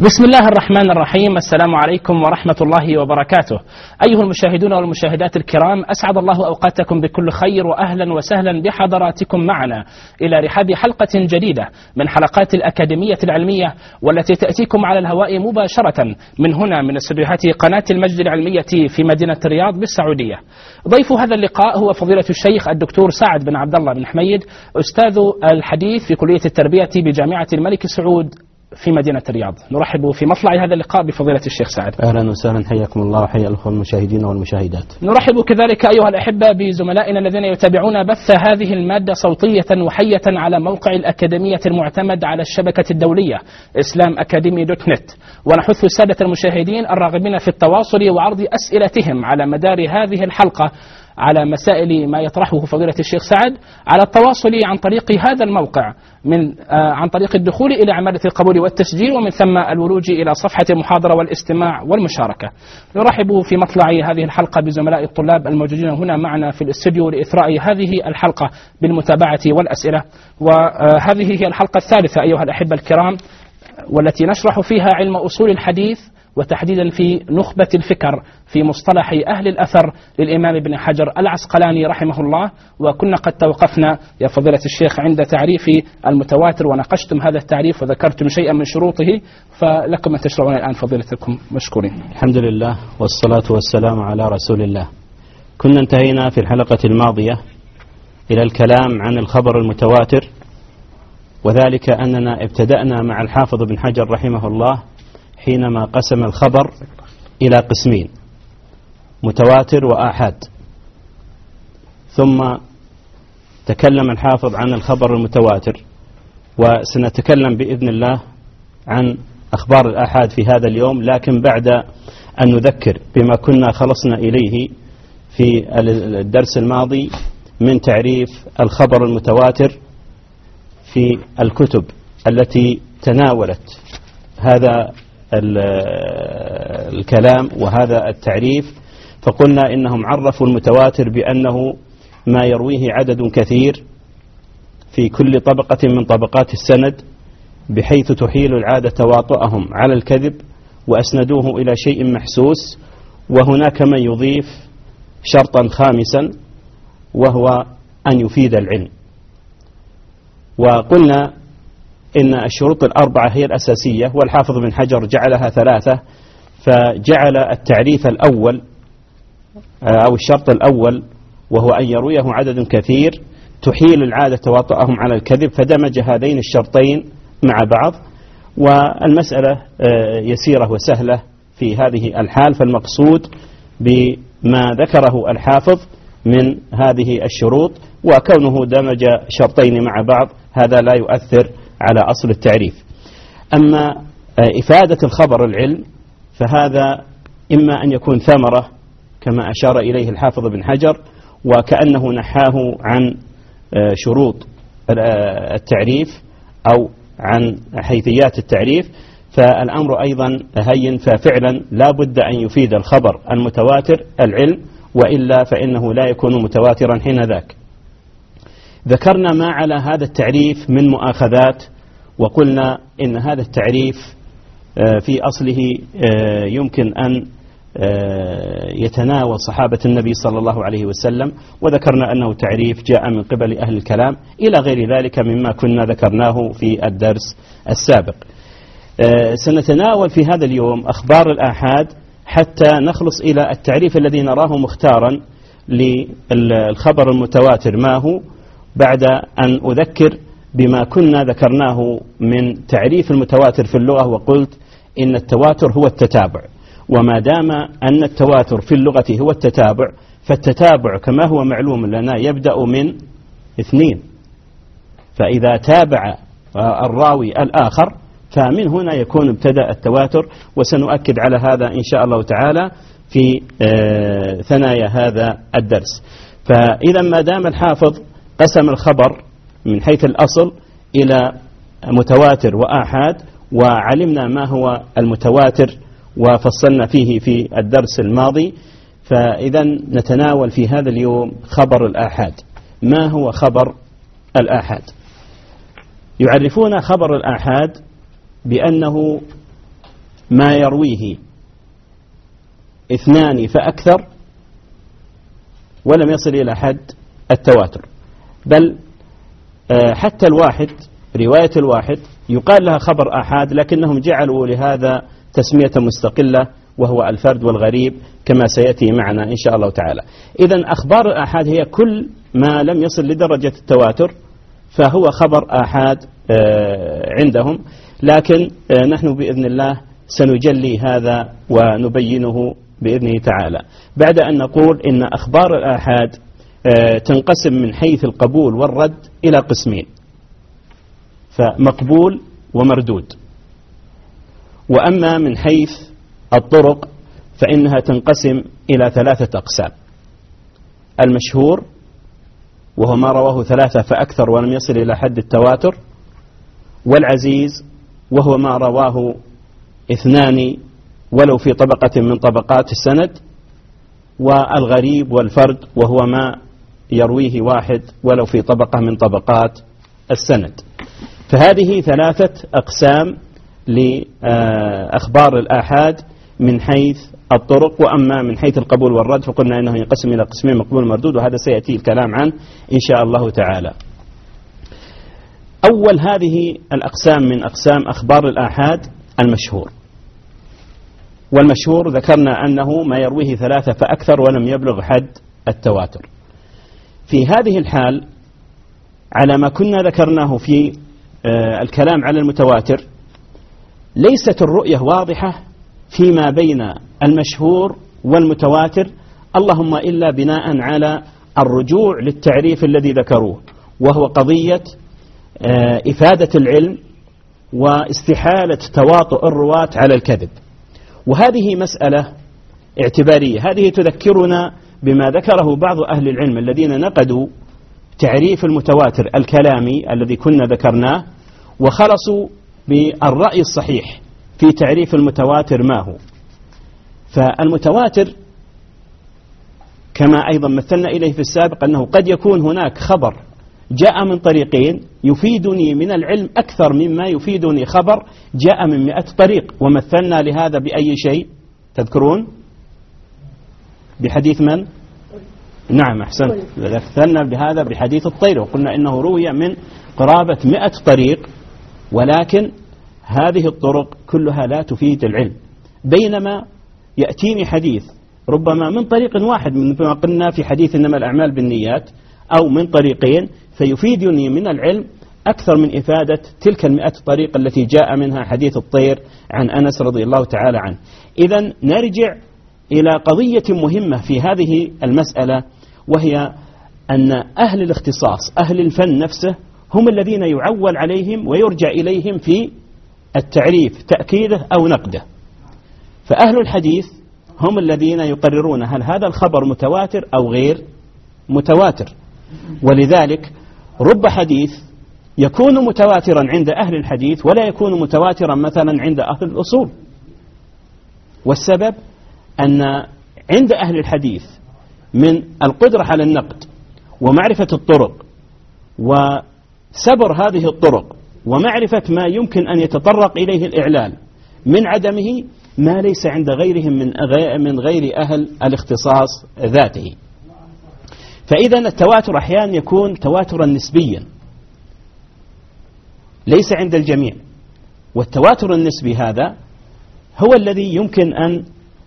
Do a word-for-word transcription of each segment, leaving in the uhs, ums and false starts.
بسم الله الرحمن الرحيم. السلام عليكم ورحمة الله وبركاته. أيها المشاهدون والمشاهدات الكرام، أسعد الله أوقاتكم بكل خير، وأهلا وسهلا بحضراتكم معنا إلى رحاب حلقة جديدة من حلقات الأكاديمية العلمية، والتي تأتيكم على الهواء مباشرة من هنا من استديوهات قناة المجد العلمية في مدينة الرياض بالسعودية. ضيف هذا اللقاء هو فضيلة الشيخ الدكتور سعد بن عبد الله بن حميد، أستاذ الحديث في كلية التربية بجامعة الملك سعود في مدينة الرياض. نرحب في مطلع هذا اللقاء بفضيلة الشيخ سعد. أهلا وسهلا، حياكم الله وحيا الأخوة المشاهدين والمشاهدات. نرحب كذلك أيها الأحبة بزملائنا الذين يتابعون بث هذه المادة صوتية وحية على موقع الأكاديمية المعتمد على الشبكة الدولية إسلام أكاديمي دوت نت، ونحث السادة المشاهدين الراغبين في التواصل وعرض أسئلتهم على مدار هذه الحلقة على مسائل ما يطرحه فضيلة الشيخ سعد على التواصل عن طريق هذا الموقع، من آه عن طريق الدخول إلى عمادة القبول والتسجيل، ومن ثم الولوج إلى صفحة المحاضرة والاستماع والمشاركة. نرحب في مطلع هذه الحلقة بزملاء الطلاب الموجودين هنا معنا في الاستوديو لإثراء هذه الحلقة بالمتابعة والأسئلة. وهذه هي الحلقة الثالثة أيها الأحبة الكرام، والتي نشرح فيها علم أصول الحديث، وتحديدا في نخبة الفكر في مصطلح أهل الأثر للإمام ابن حجر العسقلاني رحمه الله. وكنا قد توقفنا يا فضيلة الشيخ عند تعريف المتواتر، وناقشتم هذا التعريف وذكرتم شيئا من شروطه، فلكم أن تشرعون الآن فضيلتكم مشكورين. الحمد لله والصلاة والسلام على رسول الله. كنا انتهينا في الحلقة الماضية إلى الكلام عن الخبر المتواتر، وذلك أننا ابتدأنا مع الحافظ ابن حجر رحمه الله حينما قسم الخبر إلى قسمين: متواتر وآحاد. ثم تكلم الحافظ عن الخبر المتواتر، وسنتكلم بإذن الله عن أخبار الآحاد في هذا اليوم، لكن بعد أن نذكر بما كنا خلصنا إليه في الدرس الماضي من تعريف الخبر المتواتر في الكتب التي تناولت هذا الكلام وهذا التعريف. فقلنا إنهم عرفوا المتواتر بأنه ما يرويه عدد كثير في كل طبقة من طبقات السند، بحيث تحيل العادة تواطؤهم على الكذب، وأسندوه إلى شيء محسوس. وهناك من يضيف شرطا خامسا، وهو أن يفيد العلم. وقلنا إن الشروط الأربعة هي الأساسية، والحافظ بن حجر جعلها ثلاثة، فجعل التعريف الأول أو الشرط الأول وهو أن يرويه عدد كثير تحيل العادة تواطؤهم على الكذب، فدمج هذين الشرطين مع بعض. والمسألة يسيرة وسهلة في هذه الحال، فالمقصود بما ذكره الحافظ من هذه الشروط، وكونه دمج شرطين مع بعض هذا لا يؤثر على أصل التعريف. أما إفادة الخبر العلم فهذا إما أن يكون ثمرة كما أشار إليه الحافظ بن حجر، وكأنه نحاه عن شروط التعريف أو عن حيثيات التعريف، فالأمر أيضا هين، ففعلا لا بد أن يفيد الخبر المتواتر العلم، وإلا فإنه لا يكون متواترا حين ذاك. ذكرنا ما على هذا التعريف من مؤاخذات، وقلنا إن هذا التعريف في أصله يمكن أن يتناول صحابة النبي صلى الله عليه وسلم، وذكرنا أنه تعريف جاء من قبل أهل الكلام إلى غير ذلك مما كنا ذكرناه في الدرس السابق. سنتناول في هذا اليوم أخبار الآحاد حتى نخلص إلى التعريف الذي نراه مختارا للخبر المتواتر ما هو، بعد أن أذكر بما كنا ذكرناه من تعريف المتواتر في اللغة. وقلت إن التواتر هو التتابع، وما دام أن التواتر في اللغة هو التتابع، فالتتابع كما هو معلوم لنا يبدأ من اثنين، فإذا تابع الراوي الآخر فمن هنا يكون ابتدأ التواتر، وسنؤكد على هذا إن شاء الله تعالى في ثنايا هذا الدرس. فإذا ما دام الحافظ قسم الخبر من حيث الأصل إلى متواتر وآحاد، وعلمنا ما هو المتواتر وفصلنا فيه في الدرس الماضي، فإذا نتناول في هذا اليوم خبر الآحاد. ما هو خبر الآحاد؟ يعرفون خبر الآحاد بأنه ما يرويه اثنان فأكثر ولم يصل إلى حد التواتر، بل حتى الواحد، رواية الواحد يقال لها خبر آحاد، لكنهم جعلوا لهذا تسمية مستقلة وهو الفرد والغريب كما سيأتي معنا إن شاء الله تعالى. إذن أخبار الآحاد هي كل ما لم يصل لدرجة التواتر فهو خبر آحاد عندهم، لكن نحن بإذن الله سنجلي هذا ونبينه بإذنه تعالى بعد أن نقول إن أخبار الآحاد تنقسم من حيث القبول والرد إلى قسمين، فمقبول ومردود. وأما من حيث الطرق فإنها تنقسم إلى ثلاثة أقسام: المشهور وهو ما رواه ثلاثة فأكثر ولم يصل إلى حد التواتر، والعزيز وهو ما رواه اثنان ولو في طبقة من طبقات السند، والغريب والفرد وهو ما يرويه واحد ولو في طبقة من طبقات السند. فهذه ثلاثة أقسام لأخبار الآحاد من حيث الطرق. وأما من حيث القبول والرد فقلنا إنه ينقسم إلى قسمين: مقبول ومردود، وهذا سيأتي الكلام عنه إن شاء الله تعالى. أول هذه الأقسام من أقسام أخبار الآحاد المشهور. والمشهور ذكرنا أنه ما يرويه ثلاثة فأكثر ولم يبلغ حد التواتر. في هذه الحال على ما كنا ذكرناه في الكلام على المتواتر ليست الرؤية واضحة فيما بين المشهور والمتواتر، اللهم إلا بناء على الرجوع للتعريف الذي ذكروه، وهو قضية إفادة العلم واستحالة تواطؤ الرواة على الكذب. وهذه مسألة اعتبارية، هذه تذكرنا بما ذكره بعض أهل العلم الذين نقدوا تعريف المتواتر الكلامي الذي كنا ذكرناه، وخلصوا بالرأي الصحيح في تعريف المتواتر ما هو. فالمتواتر كما أيضا مثلنا إليه في السابق أنه قد يكون هناك خبر جاء من طريقين يفيدني من العلم أكثر مما يفيدني خبر جاء من مئة طريق. ومثلنا لهذا بأي شيء تذكرون؟ بحديث من؟ نعم أحسن، مثلنا بهذا بحديث الطير، وقلنا إنه روي من قرابة مئة طريق، ولكن هذه الطرق كلها لا تفيد العلم، بينما يأتيني حديث ربما من طريق واحد مثل قلنا في حديث إنما الأعمال بالنيات، أو من طريقين، فيفيدني من العلم أكثر من إفادة تلك المئة طريق التي جاء منها حديث الطير عن أنس رضي الله تعالى عنه. إذن نرجع إلى قضية مهمة في هذه المسألة، وهي أن أهل الاختصاص أهل الفن نفسه هم الذين يعول عليهم ويرجع إليهم في التعريف تأكيده أو نقده. فأهل الحديث هم الذين يقررون هل هذا الخبر متواتر أو غير متواتر. ولذلك رب حديث يكون متواترا عند أهل الحديث ولا يكون متواترا مثلا عند أهل الأصول. والسبب أن عند أهل الحديث من القدرة على النقد ومعرفة الطرق وسبر هذه الطرق ومعرفة ما يمكن أن يتطرق إليه الإعلال من عدمه ما ليس عند غيرهم من من غير أهل الاختصاص ذاته. فإذا التواتر أحيانا يكون تواترا نسبيا ليس عند الجميع، والتواتر النسبي هذا هو الذي يمكن أن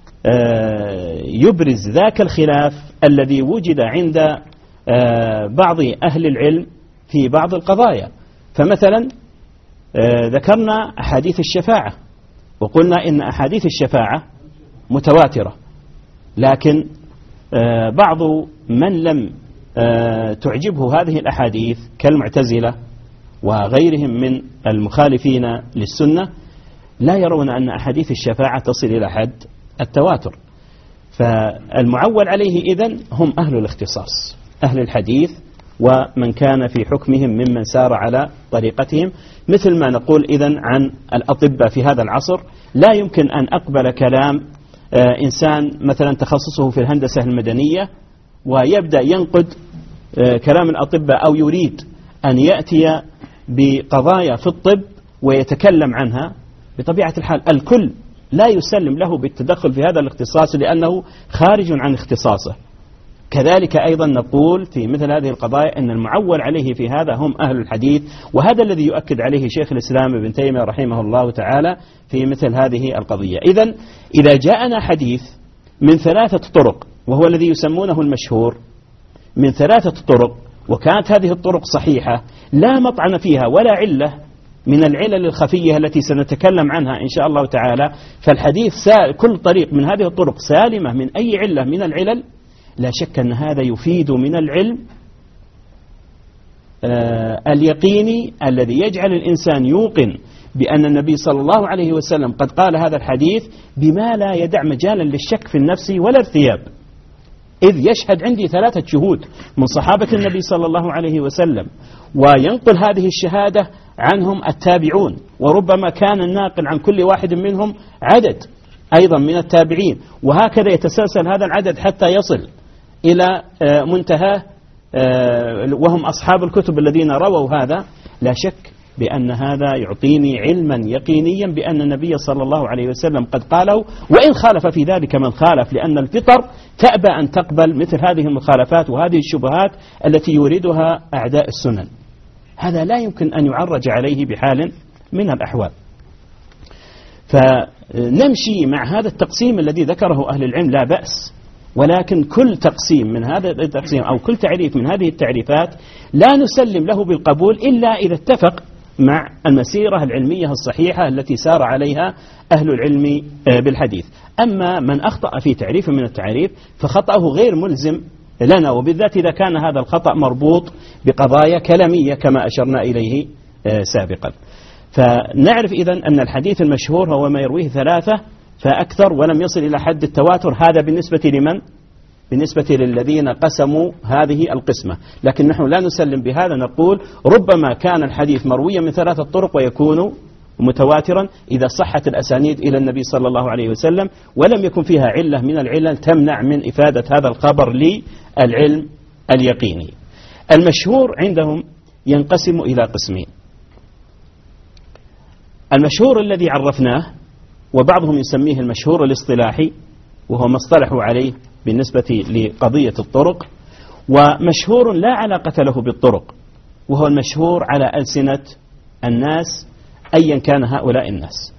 يبرز ذاك الخلاف الذي وجد عند بعض أهل العلم في بعض القضايا. فمثلا ذكرنا أحاديث الشفاعة وقلنا إن أحاديث الشفاعة متواترة، لكن بعض من لم تعجبه هذه الأحاديث كالمعتزلة وغيرهم من المخالفين للسنة لا يرون أن أحاديث الشفاعة تصل إلى حد التواتر. فالمعول عليه إذن هم أهل الاختصاص أهل الحديث ومن كان في حكمهم ممن سار على طريقتهم. مثل ما نقول إذن عن الأطباء في هذا العصر لا يمكن أن أقبل كلام إنسان مثلا تخصصه في الهندسة المدنية ويبدأ ينقد كلام الأطباء أو يريد أن يأتي بقضايا في الطب ويتكلم عنها. بطبيعة الحال الكل لا يسلم له بالتدخل في هذا الاختصاص لأنه خارج عن اختصاصه. كذلك أيضا نقول في مثل هذه القضايا أن المعول عليه في هذا هم أهل الحديث، وهذا الذي يؤكد عليه شيخ الإسلام ابن تيمية رحمه الله تعالى في مثل هذه القضية. إذن إذا جاءنا حديث من ثلاثة طرق وهو الذي يسمونه المشهور، من ثلاثة طرق، وكانت هذه الطرق صحيحة لا مطعن فيها ولا علة من العلل الخفية التي سنتكلم عنها إن شاء الله تعالى، فالحديث كل طريق من هذه الطرق سالمة من أي علة من العلل، لا شك أن هذا يفيد من العلم آه اليقيني الذي يجعل الإنسان يوقن بأن النبي صلى الله عليه وسلم قد قال هذا الحديث بما لا يدع مجالا للشك في النفس ولا ارتياب، إذ يشهد عندي ثلاثة شهود من صحابة النبي صلى الله عليه وسلم، وينقل هذه الشهادة عنهم التابعون، وربما كان الناقل عن كل واحد منهم عدد أيضا من التابعين، وهكذا يتسلسل هذا العدد حتى يصل إلى منتهى وهم أصحاب الكتب الذين رووا هذا. لا شك بأن هذا يعطيني علما يقينيا بأن النبي صلى الله عليه وسلم قد قاله، وإن خالف في ذلك من خالف، لأن الفطر تأبى أن تقبل مثل هذه المخالفات وهذه الشبهات التي يريدها أعداء السنن. هذا لا يمكن أن يعرج عليه بحال من الأحوال. فنمشي مع هذا التقسيم الذي ذكره أهل العلم لا بأس، ولكن كل تقسيم من هذا التقسيم أو كل تعريف من هذه التعريفات لا نسلم له بالقبول إلا إذا اتفق مع المسيرة العلمية الصحيحة التي سار عليها أهل العلم بالحديث. أما من أخطأ في تعريف من التعريف فخطأه غير ملزم لنا، وبالذات إذا كان هذا الخطأ مربوط بقضايا كلامية كما أشرنا إليه سابقا. فنعرف إذن أن الحديث المشهور هو ما يرويه ثلاثة فأكثر ولم يصل إلى حد التواتر. هذا بالنسبة لمن؟ بالنسبة للذين قسموا هذه القسمة، لكن نحن لا نسلم بهذا، نقول ربما كان الحديث مرويا من ثلاثة طرق ويكون متواترا إذا صحت الأسانيد إلى النبي صلى الله عليه وسلم ولم يكن فيها علة من العلل تمنع من إفادة هذا الخبر للعلم اليقيني. المشهور عندهم ينقسم إلى قسمين: المشهور الذي عرفناه وبعضهم يسميه المشهور الاصطلاحي وهو ما اصطلحوا عليه بالنسبة لقضية الطرق، ومشهور لا علاقة له بالطرق وهو المشهور على ألسنة الناس أيا كان هؤلاء الناس.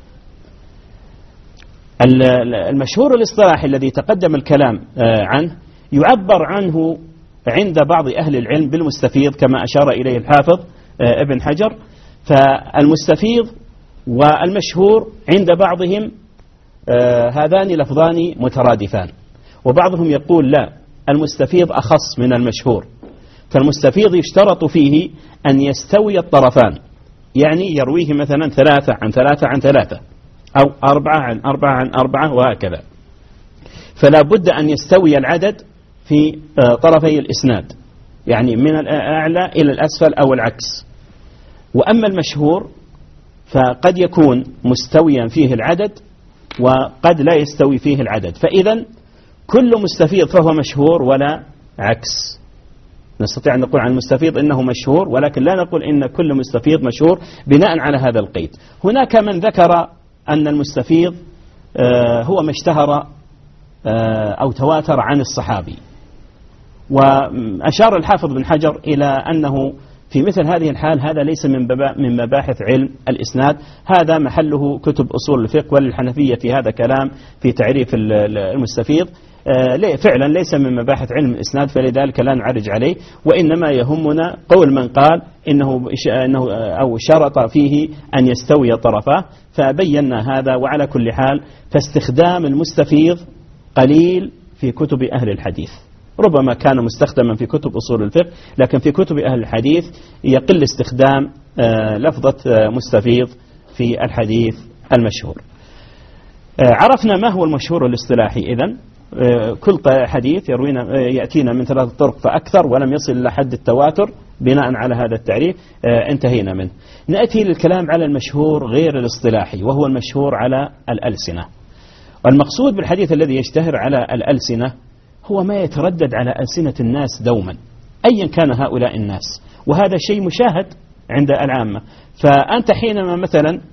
المشهور الاصطلاحي الذي تقدم الكلام عنه يعبر عنه عند بعض أهل العلم بالمستفيض كما أشار إليه الحافظ ابن حجر. فالمستفيض والمشهور عند بعضهم هذان لفظان مترادفان، وبعضهم يقول لا، المستفيض أخص من المشهور. فالمستفيض يشترط فيه أن يستوي الطرفان، يعني يرويه مثلا ثلاثة عن ثلاثة عن ثلاثة أو أربعة عن أربعة عن أربعة وهكذا، فلا بد أن يستوي العدد في طرفي الإسناد، يعني من الأعلى إلى الأسفل أو العكس. وأما المشهور فقد يكون مستويا فيه العدد وقد لا يستوي فيه العدد، فإذا كل مستفيض فهو مشهور ولا عكس. نستطيع أن نقول عن المستفيض إنه مشهور، ولكن لا نقول إن كل مستفيض مشهور بناء على هذا القيد. هناك من ذكر أن المستفيض هو ما اشتهر أو تواتر عن الصحابي، وأشار الحافظ بن حجر إلى أنه في مثل هذه الحال هذا ليس من مباحث علم الإسناد، هذا محله كتب أصول الفقه، وللحنفية في هذا كلام في تعريف المستفيض فعلا ليس من مباحث علم الإسناد، فلذلك لا نعرج عليه، وإنما يهمنا قول من قال إنه, إنه أو شرط فيه أن يستوي طرفاه، فبينا هذا. وعلى كل حال فاستخدام المستفيض قليل في كتب أهل الحديث، ربما كان مستخدما في كتب أصول الفقه، لكن في كتب أهل الحديث يقل استخدام لفظة مستفيض في الحديث المشهور. عرفنا ما هو المشهور الاصطلاحي. إذن كل حديث يروينا يأتينا من ثلاثة طرق فأكثر ولم يصل إلى حد التواتر بناء على هذا التعريف انتهينا منه. نأتي للكلام على المشهور غير الاصطلاحي وهو المشهور على الألسنة. والمقصود بالحديث الذي يشتهر على الألسنة هو ما يتردد على ألسنة الناس دوما أيا كان هؤلاء الناس، وهذا شيء مشاهد عند العامة. فأنت حينما مثلا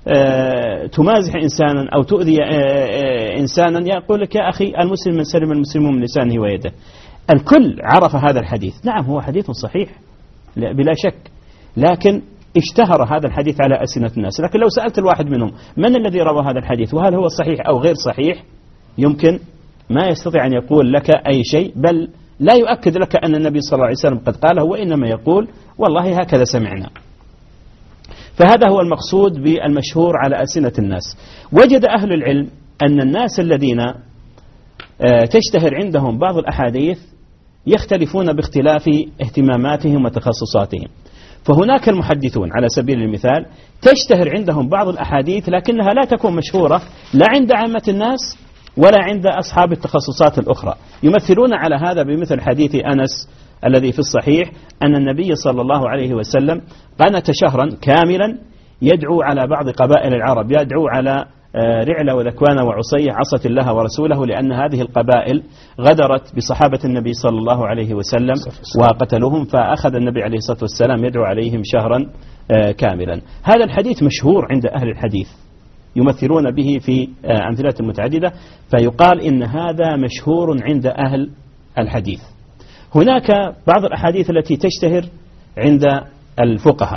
تمازح إنسانا أو تؤذي إنسانا يقول لك يا أخي المسلم من سلم المسلمون من لسانه ويده. الكل عرف هذا الحديث. نعم هو حديث صحيح بلا شك، لكن اشتهر هذا الحديث على ألسنة الناس. لكن لو سألت الواحد منهم من الذي روى هذا الحديث وهل هو صحيح أو غير صحيح، يمكن ما يستطيع أن يقول لك أي شيء، بل لا يؤكد لك أن النبي صلى الله عليه وسلم قد قاله، وإنما يقول والله هكذا سمعنا. فهذا هو المقصود بالمشهور على ألسنة الناس. وجد أهل العلم أن الناس الذين تشتهر عندهم بعض الأحاديث يختلفون باختلاف اهتماماتهم وتخصصاتهم. فهناك المحدثون على سبيل المثال تشتهر عندهم بعض الأحاديث لكنها لا تكون مشهورة لا عند عامة الناس ولا عند أصحاب التخصصات الأخرى. يمثلون على هذا بمثل حديث أنس الذي في الصحيح أن النبي صلى الله عليه وسلم قنت شهرا كاملا يدعو على بعض قبائل العرب، يدعو على رعلة وذكوان وعصية عصت الله ورسوله، لأن هذه القبائل غدرت بصحابة النبي صلى الله عليه وسلم وقتلوهم، فأخذ النبي عليه الصلاة والسلام يدعو عليهم شهرا كاملا. هذا الحديث مشهور عند أهل الحديث، يمثلون به في أمثلة متعددة، فيقال إن هذا مشهور عند أهل الحديث. هناك بعض الأحاديث التي تشتهر عند الفقهاء،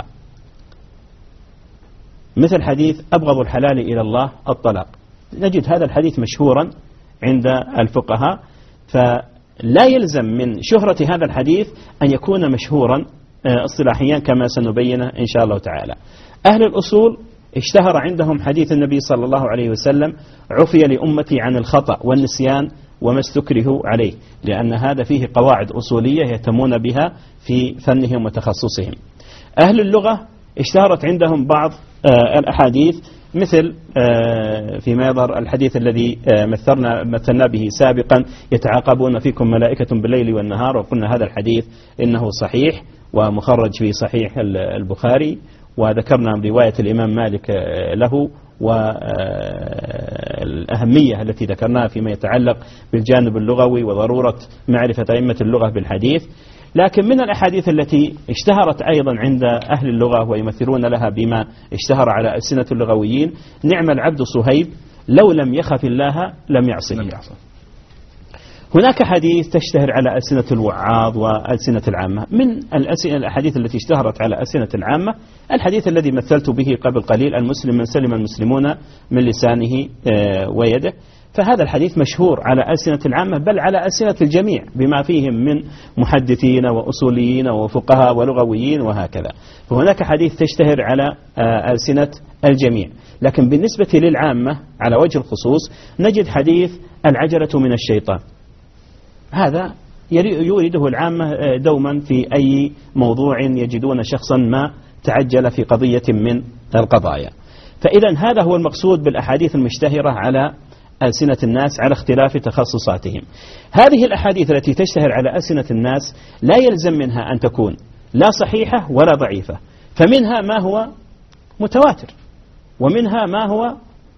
مثل حديث أبغض الحلال إلى الله الطلاق. نجد هذا الحديث مشهورا عند الفقهاء، فلا يلزم من شهرة هذا الحديث أن يكون مشهورا اصطلاحيا كما سنبينه إن شاء الله تعالى. أهل الأصول اشتهر عندهم حديث النبي صلى الله عليه وسلم عفي لأمتي عن الخطأ والنسيان وما استكرهوا عليه، لأن هذا فيه قواعد أصولية يهتمون بها في فنهم وتخصصهم. أهل اللغة اشتهرت عندهم بعض الأحاديث مثل فيما يظهر الحديث الذي مثلنا مثلنا به سابقا يتعاقبون فيكم ملائكة بالليل والنهار، وقلنا هذا الحديث إنه صحيح ومخرج في صحيح البخاري، وذكرنا رواية الإمام مالك له والأهمية التي ذكرناها فيما يتعلق بالجانب اللغوي وضرورة معرفة أئمة اللغة بالحديث. لكن من الأحاديث التي اشتهرت أيضا عند أهل اللغة ويمثلون لها بما اشتهر على ألسنة اللغويين نعم العبد صهيب لو لم يخف الله لم يعصه. هناك حديث تشتهر على ألسنة الوعاظ وألسنة العامة. من الأحاديث التي اشتهرت على ألسنة العامة الحديث الذي مثلت به قبل قليل المسلم من سلم المسلمون من لسانه ويده. فهذا الحديث مشهور على ألسنة العامة بل على ألسنة الجميع بما فيهم من محدثين وأصوليين وفقهاء ولغويين وهكذا. فهناك حديث تشتهر على ألسنة الجميع. لكن بالنسبة للعامة على وجه الخصوص نجد حديث العجلة من الشيطان. هذا يريده العامة دوما في أي موضوع يجدون شخصا ما تعجل في قضية من القضايا. فإذا هذا هو المقصود بالأحاديث المشتهرة على ألسنة الناس على اختلاف تخصصاتهم. هذه الأحاديث التي تشتهر على ألسنة الناس لا يلزم منها أن تكون لا صحيحة ولا ضعيفة، فمنها ما هو متواتر، ومنها ما هو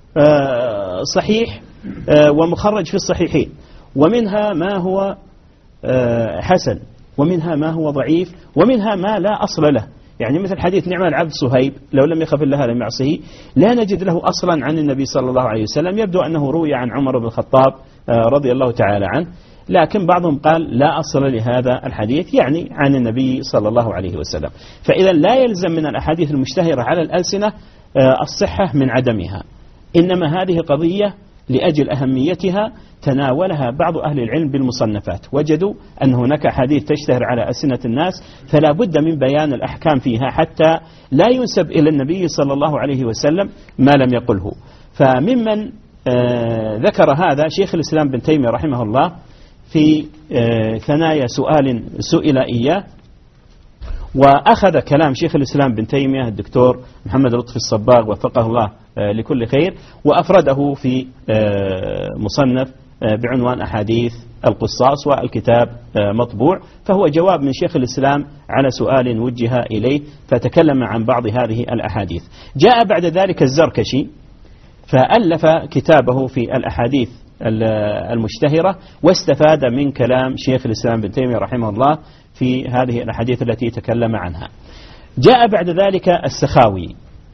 صحيح ومخرج في الصحيحين، ومنها ما هو حسن، ومنها ما هو ضعيف، ومنها ما لا أصل له. يعني مثل حديث نعم العبد صهيب لو لم يخف الله لم يعصه، لا نجد له أصلا عن النبي صلى الله عليه وسلم. يبدو أنه روي عن عمر بن الخطاب رضي الله تعالى عنه، لكن بعضهم قال لا أصل لهذا الحديث يعني عن النبي صلى الله عليه وسلم. فإذا لا يلزم من الأحاديث المشتهرة على الألسنة الصحة من عدمها، إنما هذه قضية لأجل أهميتها تناولها بعض أهل العلم بالمصنفات، وجدوا أن هناك حديث تشتهر على ألسنة الناس فلا بد من بيان الأحكام فيها حتى لا ينسب إلى النبي صلى الله عليه وسلم ما لم يقله. فممن آه ذكر هذا شيخ الإسلام بن تيمية رحمه الله في آه ثنايا سؤال سئل إياه، وأخذ كلام شيخ الإسلام بن تيمية الدكتور محمد لطفي الصباغ وفقه الله لكل خير، وأفرده في مصنف بعنوان أحاديث القصاص، والكتاب مطبوع. فهو جواب من شيخ الإسلام على سؤال وجه إليه، فتكلم عن بعض هذه الأحاديث. جاء بعد ذلك الزركشي فألف كتابه في الأحاديث المشتهرة، واستفاد من كلام شيخ الإسلام بن تيمية رحمه الله في هذه الأحاديث التي تكلم عنها. جاء بعد ذلك السخاوي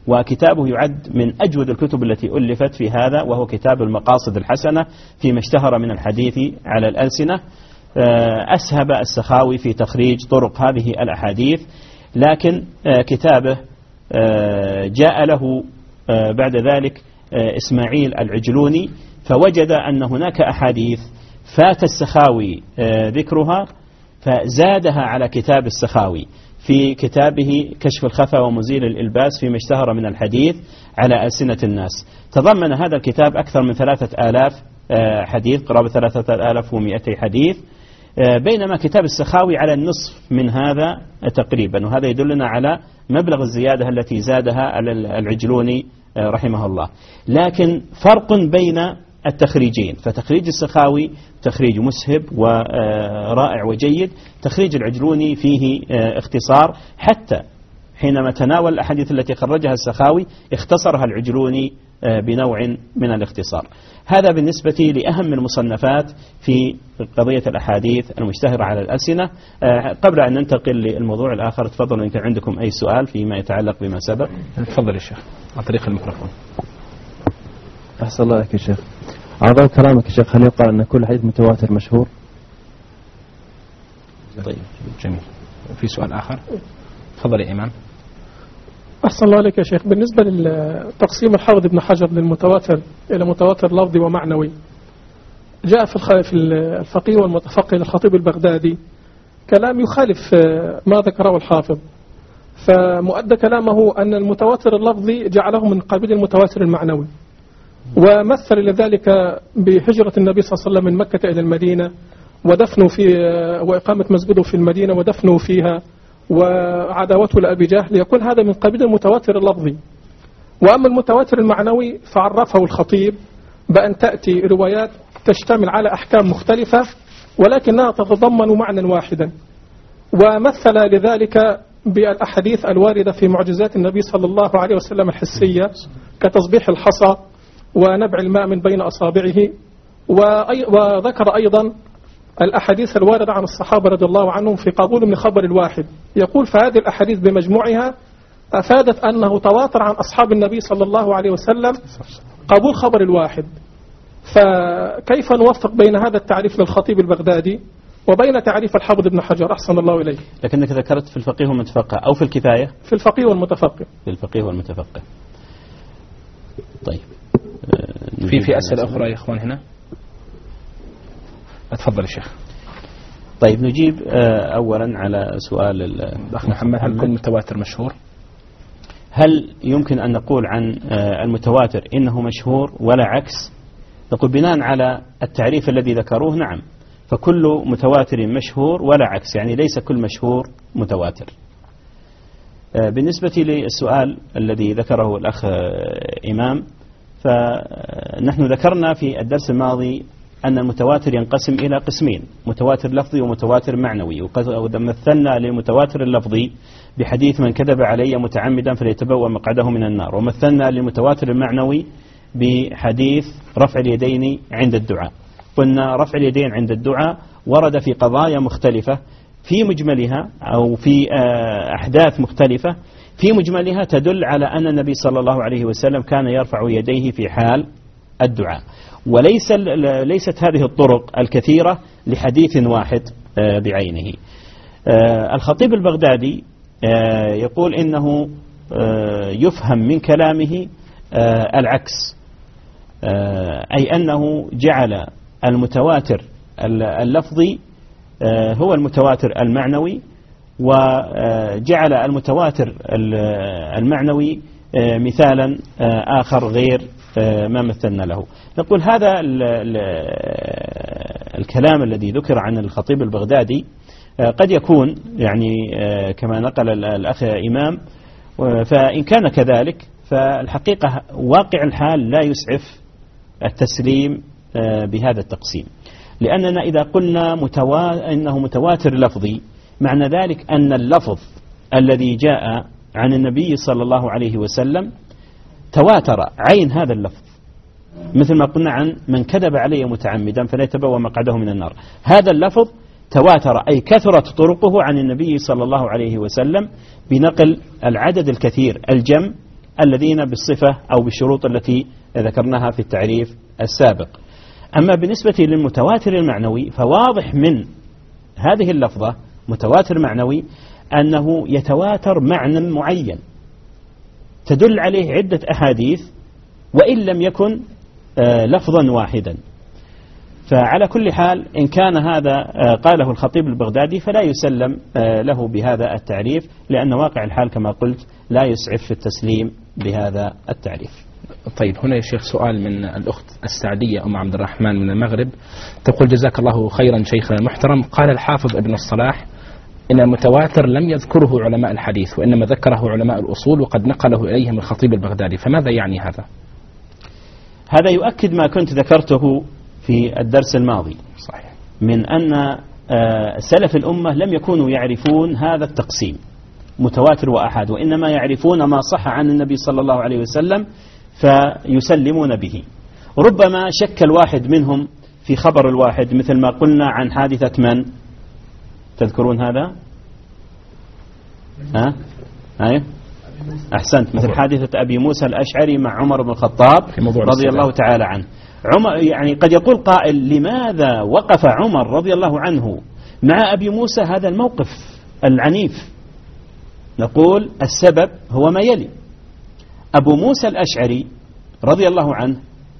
وكتابه يعد من أجود الكتب التي ألفت في هذا، وهو كتاب المقاصد الحسنة فيما اشتهر من الحديث على الألسنة. أسهب السخاوي في تخريج طرق هذه الأحاديث، لكن كتابه جاء له بعد ذلك إسماعيل العجلوني، فوجد أن هناك أحاديث فات السخاوي ذكرها فزادها على كتاب السخاوي في كتابه كشف الخفا ومزيل الإلباس فيما اشتهر من الحديث على ألسنة الناس. تضمن هذا الكتاب أكثر من ثلاثة آلاف حديث، قرابة ثلاثة آلاف ومئتي حديث، بينما كتاب السخاوي على النصف من هذا تقريبا، وهذا يدلنا على مبلغ الزيادة التي زادها العجلوني رحمه الله. لكن فرق بين التخريجين، فتخريج السخاوي تخريج مسهب ورائع وجيد، تخريج العجلوني فيه اختصار، حتى حينما تناول الأحاديث التي خرجها السخاوي اختصرها العجلوني بنوع من الاختصار. هذا بالنسبة لأهم المصنفات في قضية الأحاديث المشتهرة على الألسنة. قبل أن ننتقل للموضوع الآخر، تفضلوا إن كان عندكم أي سؤال فيما يتعلق بما سبق. تفضل يا شيخ عن طريق الميكروفون. أحسن الله عليك يا شيخ. أعظم كلامك يا شيخ، هل يقال أن كل حديث متواتر مشهور؟ طيب جميل. في سؤال آخر؟ تفضل يا إمام. أحسن الله عليك يا شيخ. بالنسبة لتقسيم الحافظ ابن حجر للمتواتر إلى متواتر لفظي ومعنوي، جاء في الفقيه والمتفقه للخطيب البغدادي كلام يخالف ما ذكره الحافظ، فمؤدى كلامه أن المتواتر اللفظي جعله من قبيل المتواتر المعنوي، ومثل لذلك بهجرة النبي صلى الله عليه وسلم من مكة إلى المدينة ودفنه في وإقامة مسجده في المدينة ودفنه فيها وعداوته لأبي جهل، يكون هذا من قبيل المتواتر اللفظي. وأما المتواتر المعنوي فعرفه الخطيب بأن تأتي روايات تشتمل على أحكام مختلفة ولكنها تتضمن معنى واحدا، ومثل لذلك بالأحاديث الواردة في معجزات النبي صلى الله عليه وسلم الحسية كتصبيح الحصى ونبع الماء من بين أصابعه، وذكر أيضا الأحاديث الواردة عن الصحابة رضي الله عنهم في قبول من خبر الواحد. يقول فهذه الأحاديث بمجموعها أفادت أنه تواتر عن أصحاب النبي صلى الله عليه وسلم قبول خبر الواحد. فكيف نوفق بين هذا التعريف للخطيب البغدادي وبين تعريف الحافظ ابن حجر أحسن الله إليه؟ لكنك ذكرت في الفقيه والمتفقه أو في الكفاية؟ في الفقيه والمتفقه. في الفقيه والمتفقه. طيب في في أسئلة أخرى يا إخوان هنا؟ أتفضل يا شيخ. طيب نجيب أولا على سؤال الأخ محمد، هل كل متواتر مشهور؟ هل يمكن أن نقول عن المتواتر إنه مشهور ولا عكس؟ نقول بناء على التعريف الذي ذكروه نعم، فكل متواتر مشهور ولا عكس، يعني ليس كل مشهور متواتر. بالنسبة للسؤال الذي ذكره الأخ إمام، فنحن ذكرنا في الدرس الماضي أن المتواتر ينقسم إلى قسمين، متواتر لفظي ومتواتر معنوي، ومثلنا للمتواتر اللفظي بحديث من كذب علي متعمدا فليتبوأ مقعده من النار، ومثلنا للمتواتر المعنوي بحديث رفع اليدين عند الدعاء. قلنا رفع اليدين عند الدعاء ورد في قضايا مختلفة في مجملها أو في أحداث مختلفة، في مجملها تدل على أن النبي صلى الله عليه وسلم كان يرفع يديه في حال الدعاء، وليس ليست هذه الطرق الكثيرة لحديث واحد بعينه. الخطيب البغدادي يقول إنه يفهم من كلامه العكس، أي أنه جعل المتواتر اللفظي هو المتواتر المعنوي، وجعل المتواتر المعنوي مثالا آخر غير ما مثلنا له. نقول هذا الكلام الذي ذكر عن الخطيب البغدادي قد يكون يعني كما نقل الأخ إمام، فإن كان كذلك فالحقيقة واقع الحال لا يسعف التسليم بهذا التقسيم، لأننا إذا قلنا متوا... إنه متواتر لفظي معنى ذلك أن اللفظ الذي جاء عن النبي صلى الله عليه وسلم تواتر عين هذا اللفظ، مثل ما قلنا عن من كذب علي متعمدا فليتبوأ مقعده من النار. هذا اللفظ تواتر أي كثرت طرقه عن النبي صلى الله عليه وسلم بنقل العدد الكثير الجم الذين بالصفة أو بالشروط التي ذكرناها في التعريف السابق. أما بالنسبة للمتواتر المعنوي فواضح من هذه اللفظة متواتر معنوي أنه يتواتر معنى معين تدل عليه عدة أحاديث وإن لم يكن لفظا واحدا. فعلى كل حال إن كان هذا قاله الخطيب البغدادي فلا يسلم له بهذا التعريف، لأن واقع الحال كما قلت لا يسعف في التسليم بهذا التعريف. طيب هنا يا شيخ سؤال من الأخت السعدية أم عبد الرحمن من المغرب، تقول جزاك الله خيرا شيخنا المحترم، قال الحافظ ابن الصلاح إن المتواتر لم يذكره علماء الحديث وإنما ذكره علماء الأصول وقد نقله إليهم الخطيب البغدادي، فماذا يعني هذا؟ هذا يؤكد ما كنت ذكرته في الدرس الماضي، صحيح، من أن سلف الأمة لم يكونوا يعرفون هذا التقسيم متواتر وأحاد، وإنما يعرفون ما صح عن النبي صلى الله عليه وسلم فيسلمون به. ربما شك الواحد منهم في خبر الواحد، مثل ما قلنا عن حادثة من تذكرون هذا؟ ها؟ أيه؟ أحسنت، مثل حادثة أبي موسى الأشعري مع عمر بن الخطاب رضي الله تعالى عنه. عمر يعني قد يقول قائل لماذا وقف عمر رضي الله عنه مع أبي موسى هذا الموقف العنيف؟ نقول السبب هو ما يلي. أبو موسى الأشعري رضي الله عنه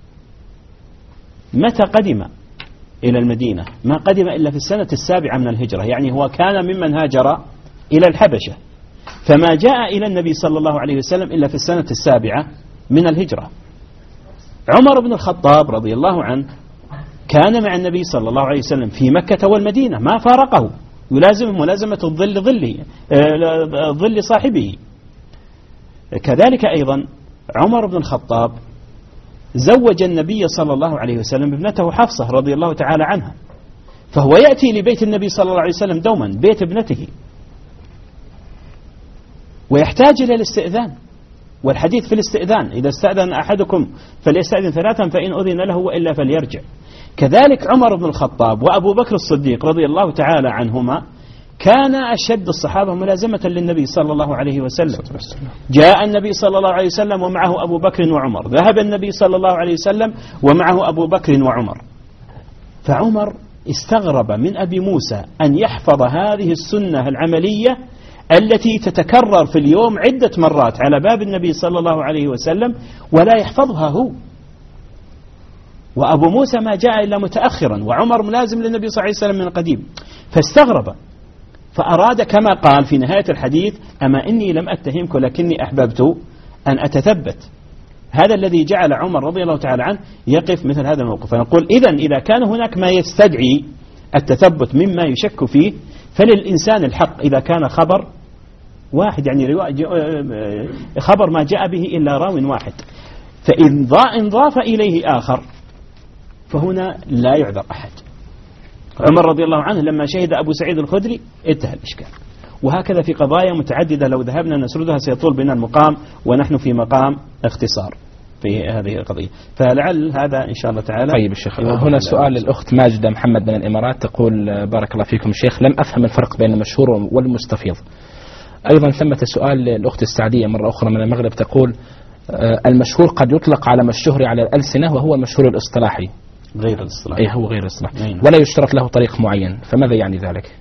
متى قدم إلى المدينة؟ ما قدم إلا في السنة السابعة من الهجرة، يعني هو كان ممن هاجر إلى الحبشة، فما جاء إلى النبي صلى الله عليه وسلم إلا في السنة السابعة من الهجرة. عمر بن الخطاب رضي الله عنه كان مع النبي صلى الله عليه وسلم في مكة والمدينة، ما فارقه، يلازم ملازمة الظل ظله ظل صاحبه. كذلك أيضا عمر بن الخطاب زوج النبي صلى الله عليه وسلم ابنته حفصة رضي الله تعالى عنها، فهو يأتي لبيت النبي صلى الله عليه وسلم دوما، بيت ابنته، ويحتاج إلى الاستئذان، والحديث في الاستئذان، إذا استأذن أحدكم فليستأذن ثلاثا فإن أذن له وإلا فليرجع. كذلك عمر بن الخطاب وأبو بكر الصديق رضي الله تعالى عنهما كان أشد الصحابة ملازمة للنبي صلى الله عليه وسلم. جاء النبي صلى الله عليه وسلم ومعه أبو بكر وعمر، ذهب النبي صلى الله عليه وسلم ومعه أبو بكر وعمر. فعمر استغرب من أبي موسى أن يحفظ هذه السنة العملية التي تتكرر في اليوم عدة مرات على باب النبي صلى الله عليه وسلم ولا يحفظها هو، وأبو موسى ما جاء إلا متأخرا، وعمر ملازم للنبي صلى الله عليه وسلم من قديم، فاستغرب، فأراد كما قال في نهاية الحديث أما إني لم أتهمك ولكني أحببت أن أتثبت. هذا الذي جعل عمر رضي الله تعالى عنه يقف مثل هذا الموقف. فنقول إذن إذا كان هناك ما يستدعي التثبت مما يشك فيه فللإنسان الحق إذا كان خبر واحد، يعني خبر ما جاء به إلا راو واحد، فإن ضاف إليه آخر فهنا لا يعذر أحد. عمر رضي الله عنه لما شهد أبو سعيد الخدري انتهى الإشكال. وهكذا في قضايا متعددة لو ذهبنا نسردها سيطول بنا المقام، ونحن في مقام اختصار في هذه القضية، فلعل هذا إن شاء الله تعالى. طيب الشيخ، هنا سؤال للأخت ماجدة محمد من الإمارات، تقول بارك الله فيكم الشيخ، لم أفهم الفرق بين المشهور والمستفيض. أيضا ثمة سؤال للأخت السعدية مرة أخرى من المغرب، تقول المشهور قد يطلق على ما الشهر على الألسنة وهو المشهور الاصطلاحي غير الاصطلاحي. أي هو غير الاصطلاحي ولا يشترط له طريق معين، فماذا يعني ذلك؟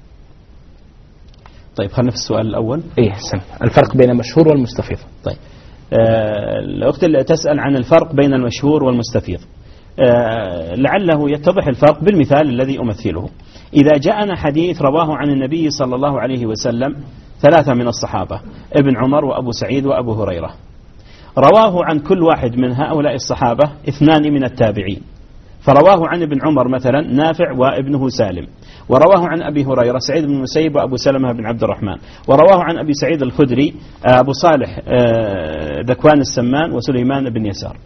طيب خلنا في السؤال الأول. إيه سن. الفرق بين المشهور والمستفيض. طيب آه الأخت اللي تسأل عن الفرق بين المشهور والمستفيض، آه لعله يتضح الفرق بالمثال الذي أمثله. إذا جاءنا حديث رواه عن النبي صلى الله عليه وسلم ثلاثة من الصحابة، ابن عمر وأبو سعيد وأبو هريرة، رواه عن كل واحد من هؤلاء الصحابة اثنان من التابعين، فرواه عن ابن عمر مثلا نافع وابنه سالم، ورواه عن أبي هريرة سعيد بن المسيب وأبو سلمة بن عبد الرحمن، ورواه عن أبي سعيد الخدري أبو صالح ذكوان السمان وسليمان بن يسار.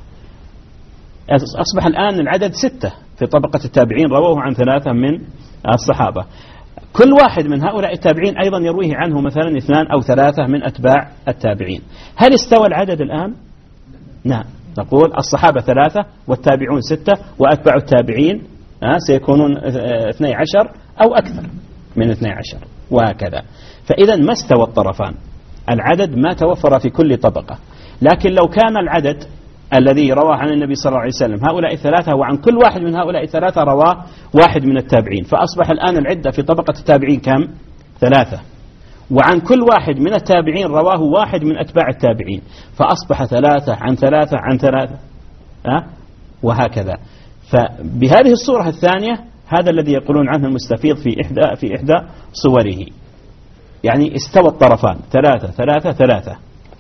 أصبح الآن العدد ستة في طبقة التابعين، رواه عن ثلاثة من الصحابة. كل واحد من هؤلاء التابعين أيضا يرويه عنه مثلا اثنان أو ثلاثة من أتباع التابعين. هل استوى العدد الآن؟ نعم، نقول الصحابة ثلاثة والتابعون ستة وأتباع التابعين سيكونون اثني عشر أو أكثر من اثني عشر، وهكذا. فإذا ما استوى الطرفان، العدد ما توفر في كل طبقة، لكن لو كان العدد الذي رواه عن النبي صلى الله عليه وسلم هؤلاء الثلاثة، وعن كل واحد من هؤلاء الثلاثة رواه واحد من التابعين، فأصبح الآن العدة في طبقة التابعين كم؟ ثلاثة. وعن كل واحد من التابعين رواه واحد من أتباع التابعين، فأصبح ثلاثة عن ثلاثة عن ثلاثة، أه؟ وهكذا. فبهذه الصورة الثانية هذا الذي يقولون عنه المستفيض في إحدى في إحدى صوره، يعني استوى الطرفان ثلاثة ثلاثة ثلاثة.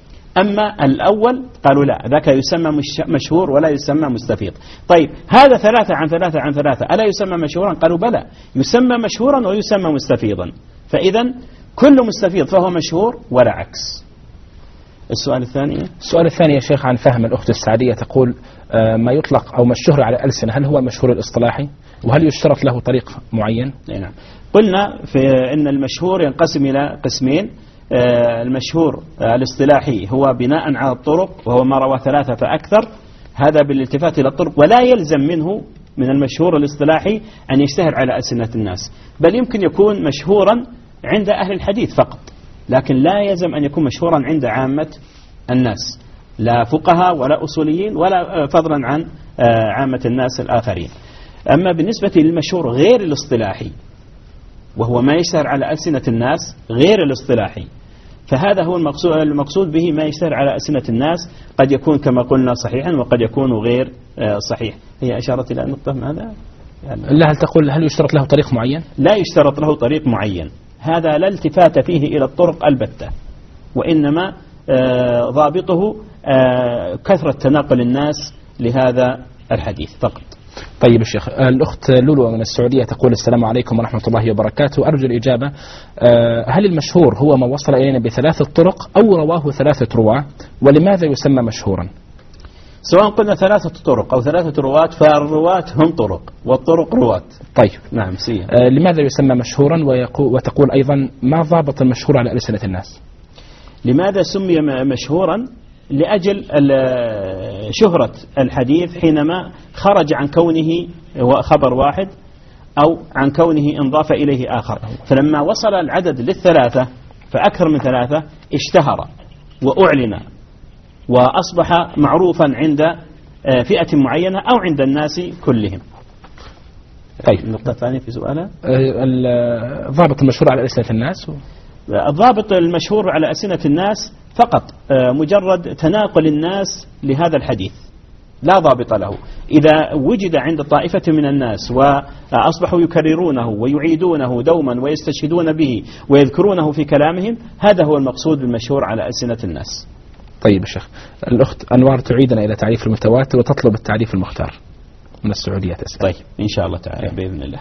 أما الأول قالوا لا، ذاك يسمى مشهور ولا يسمى مستفيض. طيب هذا ثلاثة عن ثلاثة عن ثلاثة ألا يسمى مشهورا؟ قالوا بلى، يسمى مشهورا ويسمى مستفيضا. فإذا كل مستفيض فهو مشهور ولا عكس. السؤال الثاني السؤال الثاني يا شيخ عن فهم الأخت السعدية، تقول ما يطلق أو مشهور على الألسنة هل هو المشهور الاصطلاحي، وهل يشترط له طريق معين؟ نعم. قلنا في أن المشهور ينقسم إلى قسمين. المشهور الاصطلاحي هو بناء على الطرق، وهو ما روى ثلاثة فأكثر، هذا بالالتفات إلى الطرق، ولا يلزم منه من المشهور الاصطلاحي أن يشتهر على ألسنة الناس، بل يمكن يكون مشهورا عند أهل الحديث فقط، لكن لا يلزم أن يكون مشهورا عند عامة الناس، لا فقهاء ولا أصوليين ولا فضلا عن عامة الناس الآخرين. أما بالنسبة للمشهور غير الاصطلاحي، وهو ما يشتهر على ألسنة الناس غير الاصطلاحي، فهذا هو المقصود, المقصود به ما يشتهر على ألسنة الناس، قد يكون كما قلنا صحيحا وقد يكون غير صحيح. هي أشارت إلى النقطة ماذا؟ يعني لا، هل تقول هل يشترط له طريق معين؟ لا يشترط له طريق معين، هذا لا التفات فيه إلى الطرق البتة، وإنما ضابطه كثرة تناقل الناس لهذا الحديث فقط. طيب الشيخ، الأخت لولو من السعودية تقول السلام عليكم ورحمة الله وبركاته، أرجو الإجابة، هل المشهور هو ما وصل إلينا بثلاثة طرق أو رواه ثلاثة رواة، ولماذا يسمى مشهورا؟ سواء قلنا ثلاثة طرق أو ثلاثة رواة، فالرواة هم طرق والطرق رواة. طيب نعم سيئا. آه لماذا يسمى مشهورا؟ وتقول أيضا ما ضابط المشهور على ألسنة الناس؟ لماذا سمي مشهورا؟ لأجل شهرة الحديث حينما خرج عن كونه خبر واحد أو عن كونه انضاف إليه آخر، فلما وصل العدد للثلاثة فأكثر من ثلاثة اشتهر وأعلن وأصبح معروفا عند فئة معينة أو عند الناس كلهم. طيب النقطة الثانية في سؤالها الضابط المشهور على ألسنة الناس. الضابط المشهور على ألسنة الناس فقط مجرد تناقل الناس لهذا الحديث، لا ضابط له. إذا وجد عند طائفة من الناس وأصبحوا يكررونه ويعيدونه دوما ويستشهدون به ويذكرونه في كلامهم، هذا هو المقصود بالمشهور على ألسنة الناس. طيب الشيخ، الأخت أنوار تعيدنا إلى تعريف المتواتر وتطلب التعريف المختار من السعودية تسأل. طيب إن شاء الله تعالى بإذن الله.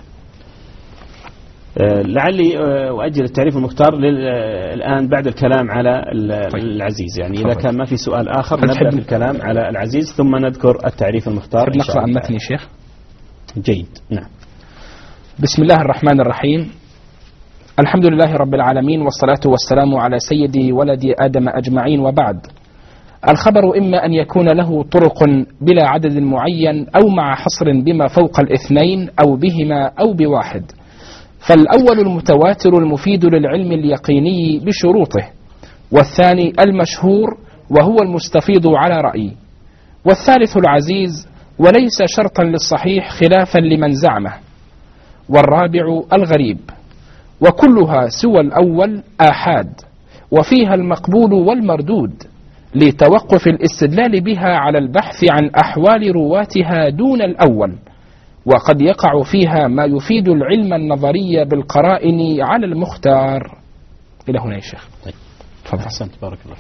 لعلي أؤجل التعريف المختار الآن بعد الكلام على العزيز، يعني إذا كان ما في سؤال آخر نبدأ في الكلام على العزيز ثم نذكر التعريف المختار. نقرأ عن متن شيخ. جيد. نعم. بسم الله الرحمن الرحيم، الحمد لله رب العالمين، والصلاة والسلام على سيد ولد آدم أجمعين، وبعد. الخبر إما أن يكون له طرق بلا عدد معين، أو مع حصر بما فوق الاثنين، أو بهما أو بواحد. فالأول المتواتر المفيد للعلم اليقيني بشروطه، والثاني المشهور وهو المستفيض على رأيي، والثالث العزيز وليس شرطا للصحيح خلافا لمن زعمه، والرابع الغريب، وكلها سوى الأول آحاد، وفيها المقبول والمردود، لتوقف الاستدلال بها على البحث عن أحوال رواتها دون الأول، وقد يقع فيها ما يفيد العلم النظري بالقرائن على المختار. إلى هنا يا شيخ. طيب. تفضل. أحسنت، بارك الله.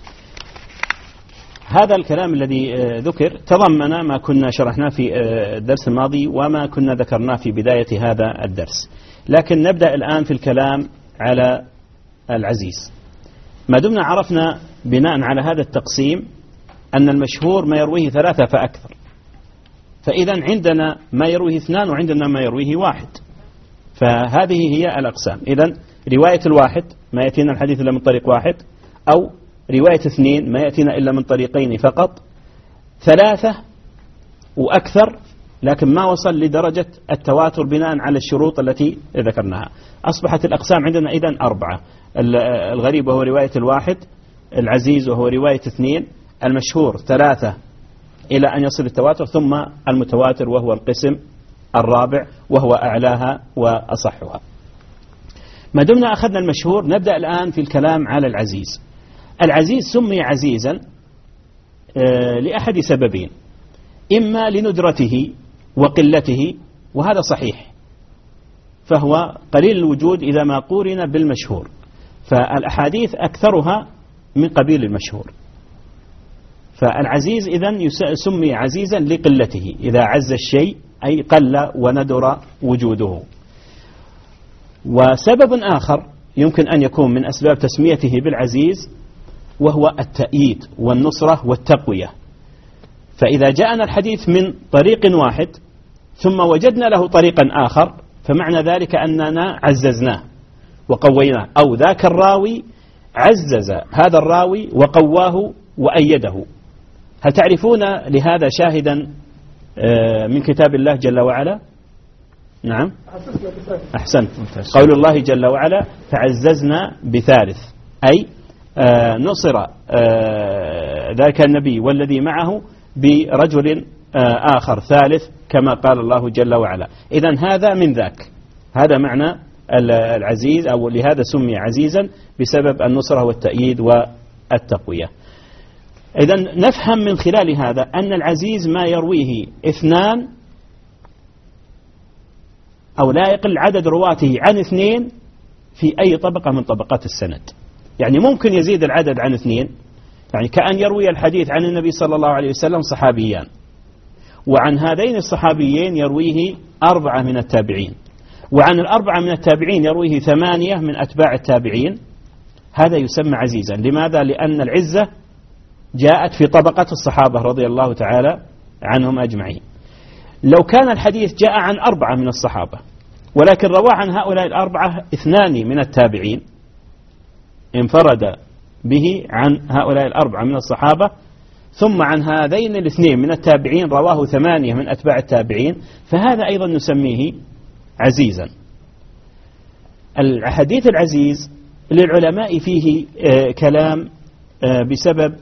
هذا الكلام الذي ذكر تضمن ما كنا شرحناه في الدرس الماضي وما كنا ذكرناه في بداية هذا الدرس، لكن نبدأ الآن في الكلام على العزيز. ما دمنا عرفنا بناء على هذا التقسيم أن المشهور ما يرويه ثلاثة فأكثر، فإذا عندنا ما يرويه اثنان وعندنا ما يرويه واحد، فهذه هي الأقسام. إذن رواية الواحد ما يأتينا الحديث إلا من طريق واحد، أو رواية اثنين ما يأتينا إلا من طريقين فقط، ثلاثة وأكثر لكن ما وصل لدرجة التواتر بناء على الشروط التي ذكرناها. أصبحت الأقسام عندنا إذن أربعة: الغريب وهو رواية الواحد، العزيز وهو رواية اثنين، المشهور ثلاثة إلى أن يصل التواتر، ثم المتواتر وهو القسم الرابع وهو أعلاها وأصحها. ما دمنا أخذنا المشهور، نبدأ الآن في الكلام على العزيز. العزيز سمي عزيزا لأحد سببين: إما لندرته وقلته، وهذا صحيح، فهو قليل الوجود إذا ما قورن بالمشهور، فالأحاديث أكثرها من قبيل المشهور. فالعزيز إذن سمي عزيزا لقلته، إذا عز الشيء أي قل وندر وجوده. وسبب آخر يمكن أن يكون من أسباب تسميته بالعزيز وهو التأييد والنصرة والتقوية. فإذا جاءنا الحديث من طريق واحد ثم وجدنا له طريقا آخر، فمعنى ذلك أننا عززناه وقويناه، أو ذاك الراوي عزز هذا الراوي وقواه وأيده. هل تعرفون لهذا شاهدا من كتاب الله جل وعلا؟ نعم، أحسنت. قول الله جل وعلا: فعززنا بثالث، أي نصر ذاك النبي والذي معه برجل آخر ثالث، كما قال الله جل وعلا. إذن هذا من ذاك، هذا معنى العزيز، أو لهذا سمي عزيزا بسبب النصرة والتأييد والتقوية. إذن نفهم من خلال هذا أن العزيز ما يرويه اثنان أو لا يقل عدد رواته عن اثنين في أي طبقة من طبقات السند. يعني ممكن يزيد العدد عن اثنين، يعني كأن يروي الحديث عن النبي صلى الله عليه وسلم صحابيان، وعن هذين الصحابيين يرويه أربعة من التابعين، وعن الأربعة من التابعين يرويه ثمانية من أتباع التابعين. هذا يسمى عزيزا. لماذا؟ لأن العزة جاءت في طبقة الصحابة رضي الله تعالى عنهم أجمعين. لو كان الحديث جاء عن أربعة من الصحابة ولكن روى عن هؤلاء الأربعة اثنان من التابعين، انفرد به عن هؤلاء الأربعة من الصحابة، ثم عن هذين الاثنين من التابعين رواه ثمانية من أتباع التابعين، فهذا أيضا نسميه عزيزا. الحديث العزيز للعلماء فيه كلام بسبب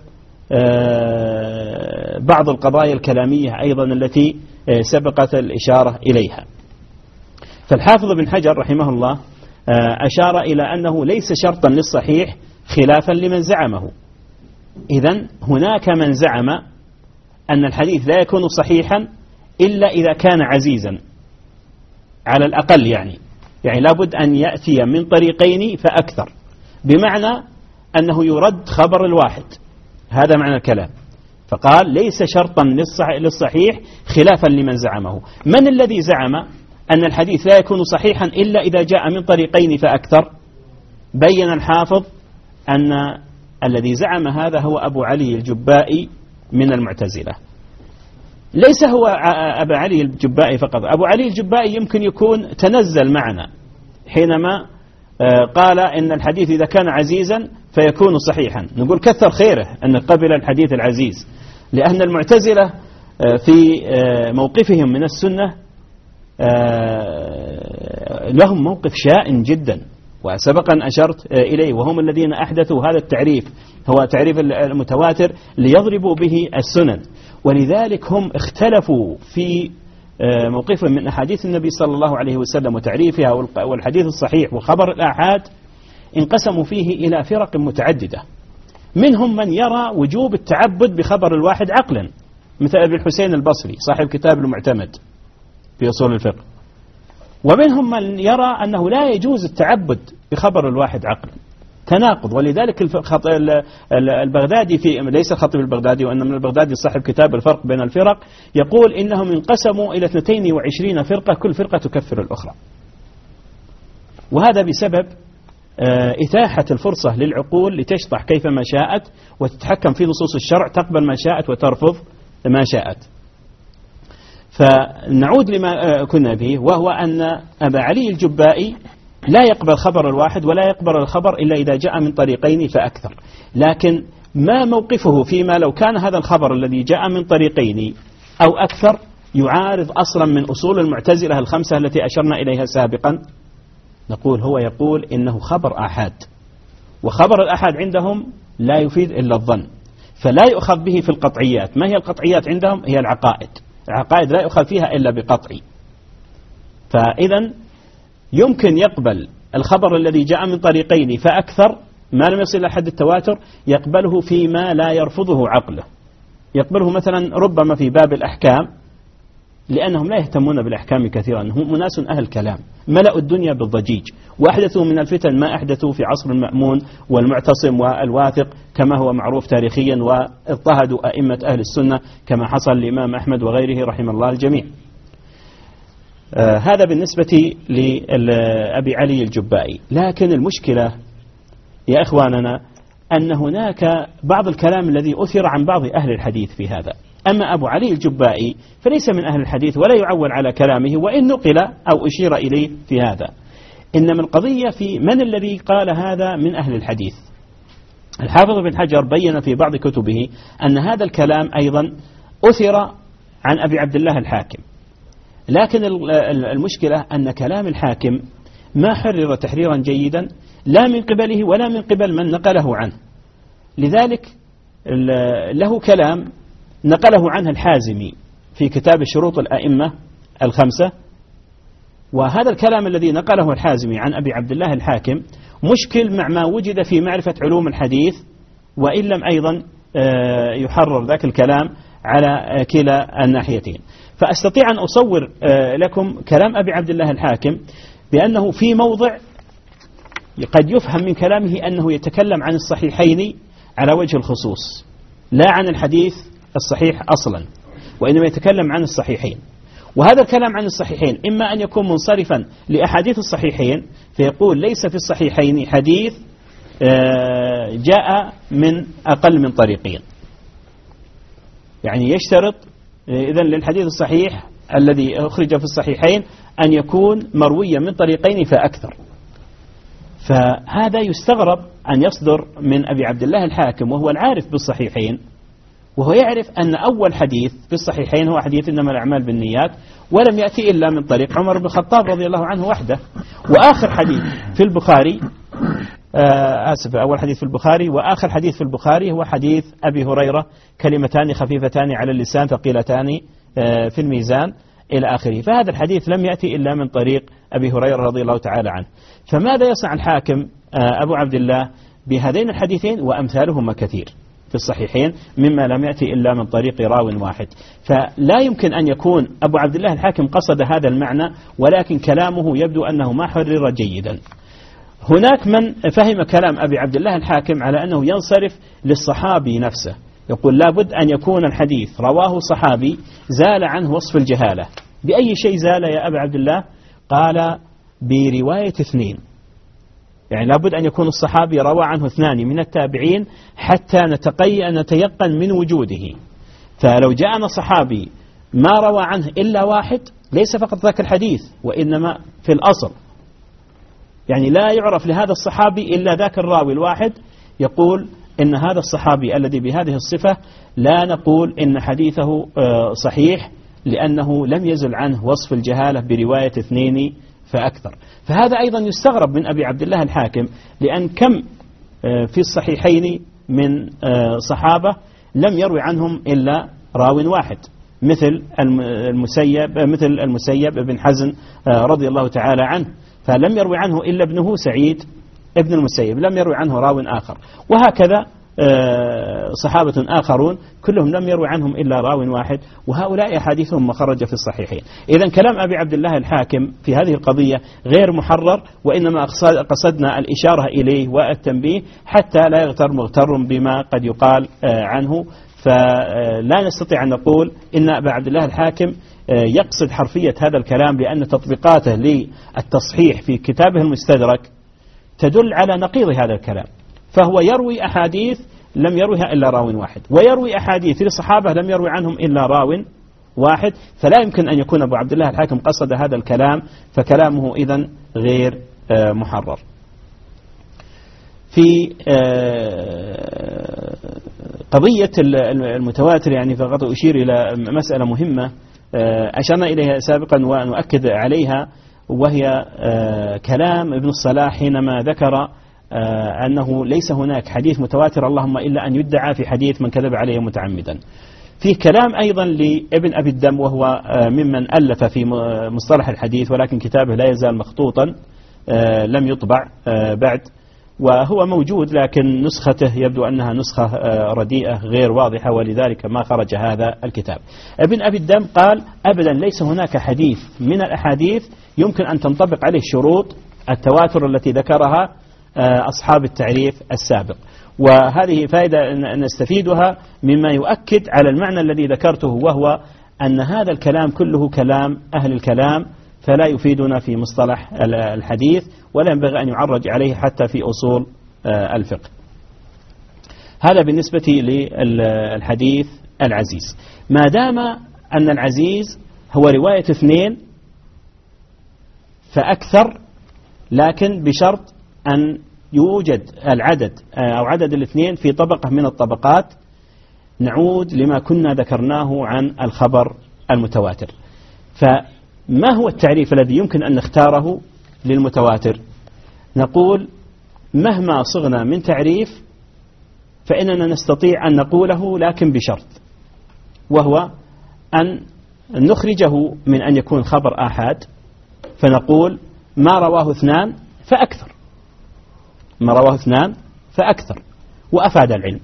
بعض القضايا الكلامية أيضا التي سبقت الإشارة إليها. فالحافظ بن حجر رحمه الله أشار إلى أنه ليس شرطا للصحيح خلافا لمن زعمه. إذن هناك من زعم أن الحديث لا يكون صحيحا إلا إذا كان عزيزا على الأقل، يعني يعني لابد أن يأتي من طريقين فأكثر، بمعنى أنه يرد خبر الواحد. هذا معنى الكلام. فقال ليس شرطا للصحيح خلافا لمن زعمه. من الذي زعم أن الحديث لا يكون صحيحا إلا إذا جاء من طريقين فأكثر؟ بين الحافظ أن الذي زعم هذا هو أبو علي الجبائي من المعتزلة. ليس هو أبو علي الجبائي فقط، أبو علي الجبائي يمكن يكون تنزل معنا حينما قال إن الحديث إذا كان عزيزا فيكون صحيحا. نقول كثر خيره أن قبل الحديث العزيز، لأن المعتزلة في موقفهم من السنة لهم موقف شائن جدا، وسبق أن أشرت إليه، وهم الذين أحدثوا هذا التعريف، هو تعريف المتواتر ليضربوا به السنن. ولذلك هم اختلفوا في موقفهم من أحاديث النبي صلى الله عليه وسلم وتعريفها والحديث الصحيح وخبر الآحاد، انقسموا فيه إلى فرق متعددة. منهم من يرى وجوب التعبد بخبر الواحد عقلا، مثل ابن الحسين البصري صاحب كتاب المعتمد في أصول الفقه. ومنهم من يرى أنه لا يجوز التعبد بخبر الواحد عقلا، تناقض. ولذلك البغدادي في ليس الخطيب البغدادي وإنما البغدادي صاحب كتاب الفرق بين الفرق يقول إنهم انقسموا إلى اثنتين وعشرين فرقة، كل فرقة تكفر الأخرى. وهذا بسبب إتاحة الفرصة للعقول لتشطح كيفما شاءت وتتحكم في نصوص الشرع، تقبل ما شاءت وترفض ما شاءت. فنعود لما كنا به، وهو أن أبا علي الجبائي لا يقبل خبر الواحد ولا يقبل الخبر إلا إذا جاء من طريقين فأكثر. لكن ما موقفه فيما لو كان هذا الخبر الذي جاء من طريقين أو أكثر يعارض أصلا من أصول المعتزلة الخمسة التي أشرنا إليها سابقا؟ نقول هو يقول إنه خبر آحاد، وخبر الآحاد عندهم لا يفيد إلا الظن. فلا يؤخذ به في القطعيات. ما هي القطعيات عندهم؟ هي العقائد. العقائد لا يؤخذ فيها إلا بقطعي. فإذا يمكن يقبل الخبر الذي جاء من طريقين فأكثر ما لم يصل إلى حد التواتر، يقبله فيما لا يرفضه عقله. يقبله مثلا ربما في باب الأحكام، لأنهم لا يهتمون بالأحكام كثيرا، هم أناس أهل كلام ملأوا الدنيا بالضجيج، وأحدثوا من الفتن ما أحدثوا في عصر المأمون والمعتصم والواثق كما هو معروف تاريخيا، واضطهدوا أئمة أهل السنة كما حصل للإمام أحمد وغيره رحم الله الجميع. آه هذا بالنسبة لأبي علي الجبائي. لكن المشكلة يا إخواننا أن هناك بعض الكلام الذي أثر عن بعض أهل الحديث في هذا. أما أبو علي الجبائي فليس من أهل الحديث ولا يعول على كلامه، وإن نقل أو أشير إليه في هذا. إنما القضية في من الذي قال هذا من أهل الحديث. الحافظ بن حجر بين في بعض كتبه أن هذا الكلام أيضا أثر عن أبي عبد الله الحاكم، لكن المشكلة أن كلام الحاكم ما حرر تحريرا جيدا لا من قبله ولا من قبل من نقله عنه. لذلك له كلام نقله عنه الحازمي في كتاب شروط الأئمة الخمسة، وهذا الكلام الذي نقله الحازمي عن أبي عبد الله الحاكم مشكل مع ما وجد في معرفة علوم الحديث، وإن لم أيضا يحرر ذاك الكلام على كلا الناحيتين. فأستطيع أن أصور لكم كلام أبي عبد الله الحاكم بأنه في موضع قد يفهم من كلامه أنه يتكلم عن الصحيحين على وجه الخصوص، لا عن الحديث الصحيح أصلا، وإنما يتكلم عن الصحيحين. وهذا الكلام عن الصحيحين إما أن يكون منصرفا لأحاديث الصحيحين، فيقول ليس في الصحيحين حديث جاء من أقل من طريقين، يعني يشترط إذن للحديث الصحيح الذي أخرج في الصحيحين أن يكون مرويا من طريقين فأكثر. فهذا يستغرب أن يصدر من أبي عبد الله الحاكم وهو العارف بالصحيحين، وهو يعرف أن أول حديث في الصحيحين هو حديث إنما الأعمال بالنيات، ولم يأتي إلا من طريق عمر بن الخطاب رضي الله عنه وحده. وآخر حديث في البخاري آه آسف أول حديث في البخاري وآخر حديث في البخاري هو حديث أبي هريرة كلمتان خفيفتان على اللسان ثقيلتان آه في الميزان إلى آخره. فهذا الحديث لم يأتي إلا من طريق أبي هريرة رضي الله تعالى عنه. فماذا يصنع الحاكم آه أبو عبد الله بهذين الحديثين وأمثالهما كثير في الصحيحين مما لم يأتي إلا من طريق راو واحد؟ فلا يمكن أن يكون أبو عبد الله الحاكم قصد هذا المعنى، ولكن كلامه يبدو أنه ما حرر جيدا. هناك من فهم كلام أبي عبد الله الحاكم على أنه ينصرف للصحابي نفسه، يقول لابد أن يكون الحديث رواه صحابي زال عنه وصف الجهالة. بأي شيء زال يا أبي عبد الله؟ قال برواية اثنين، يعني لابد أن يكون الصحابي روى عنه اثنان من التابعين حتى نتقي نتيقن من وجوده. فلو جاءنا صحابي ما روى عنه إلا واحد ليس فقط ذاك الحديث، وإنما في الأصل يعني لا يعرف لهذا الصحابي إلا ذاك الراوي الواحد، يقول إن هذا الصحابي الذي بهذه الصفة لا نقول إن حديثه صحيح، لأنه لم يزل عنه وصف الجهالة برواية اثنين فأكثر. فهذا أيضا يستغرب من أبي عبد الله الحاكم، لأن كم في الصحيحين من صحابة لم يروي عنهم إلا راو واحد، مثل المسيب مثل المسيب بن حزن رضي الله تعالى عنه، فلم يروي عنه إلا ابنه سعيد ابن المسيب، لم يروي عنه راو آخر. وهكذا صحابة آخرون كلهم لم يروي عنهم إلا راو واحد، وهؤلاء أحاديثهم مخرجة في الصحيحين. إذن كلام أبي عبد الله الحاكم في هذه القضية غير محرر، وإنما قصدنا الإشارة إليه والتنبيه حتى لا يغتر مغتر بما قد يقال عنه. فلا نستطيع أن نقول إن أبا عبد الله الحاكم يقصد حرفية هذا الكلام، لأن تطبيقاته للتصحيح في كتابه المستدرك تدل على نقيض هذا الكلام. فهو يروي أحاديث لم يرويها إلا راو واحد، ويروي أحاديث للصحابة لم يروي عنهم إلا راو واحد، فلا يمكن أن يكون أبو عبد الله الحاكم قصد هذا الكلام، فكلامه إذن غير محرر. في قضية المتواتر يعني فقط أشير إلى مسألة مهمة أشرنا إليها سابقا ونؤكد عليها، وهي كلام ابن الصلاح حينما ذكر أنه ليس هناك حديث متواتر اللهم إلا أن يدعى في حديث من كذب عليه متعمدا. في كلام أيضا لابن أبي الدم وهو ممن ألف في مصطلح الحديث، ولكن كتابه لا يزال مخطوطا لم يطبع بعد، وهو موجود لكن نسخته يبدو أنها نسخة رديئة غير واضحة، ولذلك ما خرج هذا الكتاب. ابن أبي الدم قال أبدا ليس هناك حديث من الأحاديث يمكن أن تنطبق عليه شروط التواتر التي ذكرها أصحاب التعريف السابق. وهذه فائدة نستفيدها مما يؤكد على المعنى الذي ذكرته، وهو أن هذا الكلام كله كلام أهل الكلام، فلا يفيدنا في مصطلح الحديث، ولا ينبغي أن يعرج عليه حتى في أصول الفقه. هذا بالنسبة للحديث العزيز. ما دام أن العزيز هو رواية اثنين فأكثر، لكن بشرط أن يوجد العدد أو عدد الاثنين في طبقة من الطبقات. نعود لما كنا ذكرناه عن الخبر المتواتر. فما هو التعريف الذي يمكن أن نختاره للمتواتر؟ نقول مهما صغنا من تعريف فإننا نستطيع أن نقوله، لكن بشرط، وهو أن نخرجه من أن يكون خبر آحاد، فنقول ما رواه اثنان فأكثر، ما رواه اثنان فأكثر، وأفاد العلم.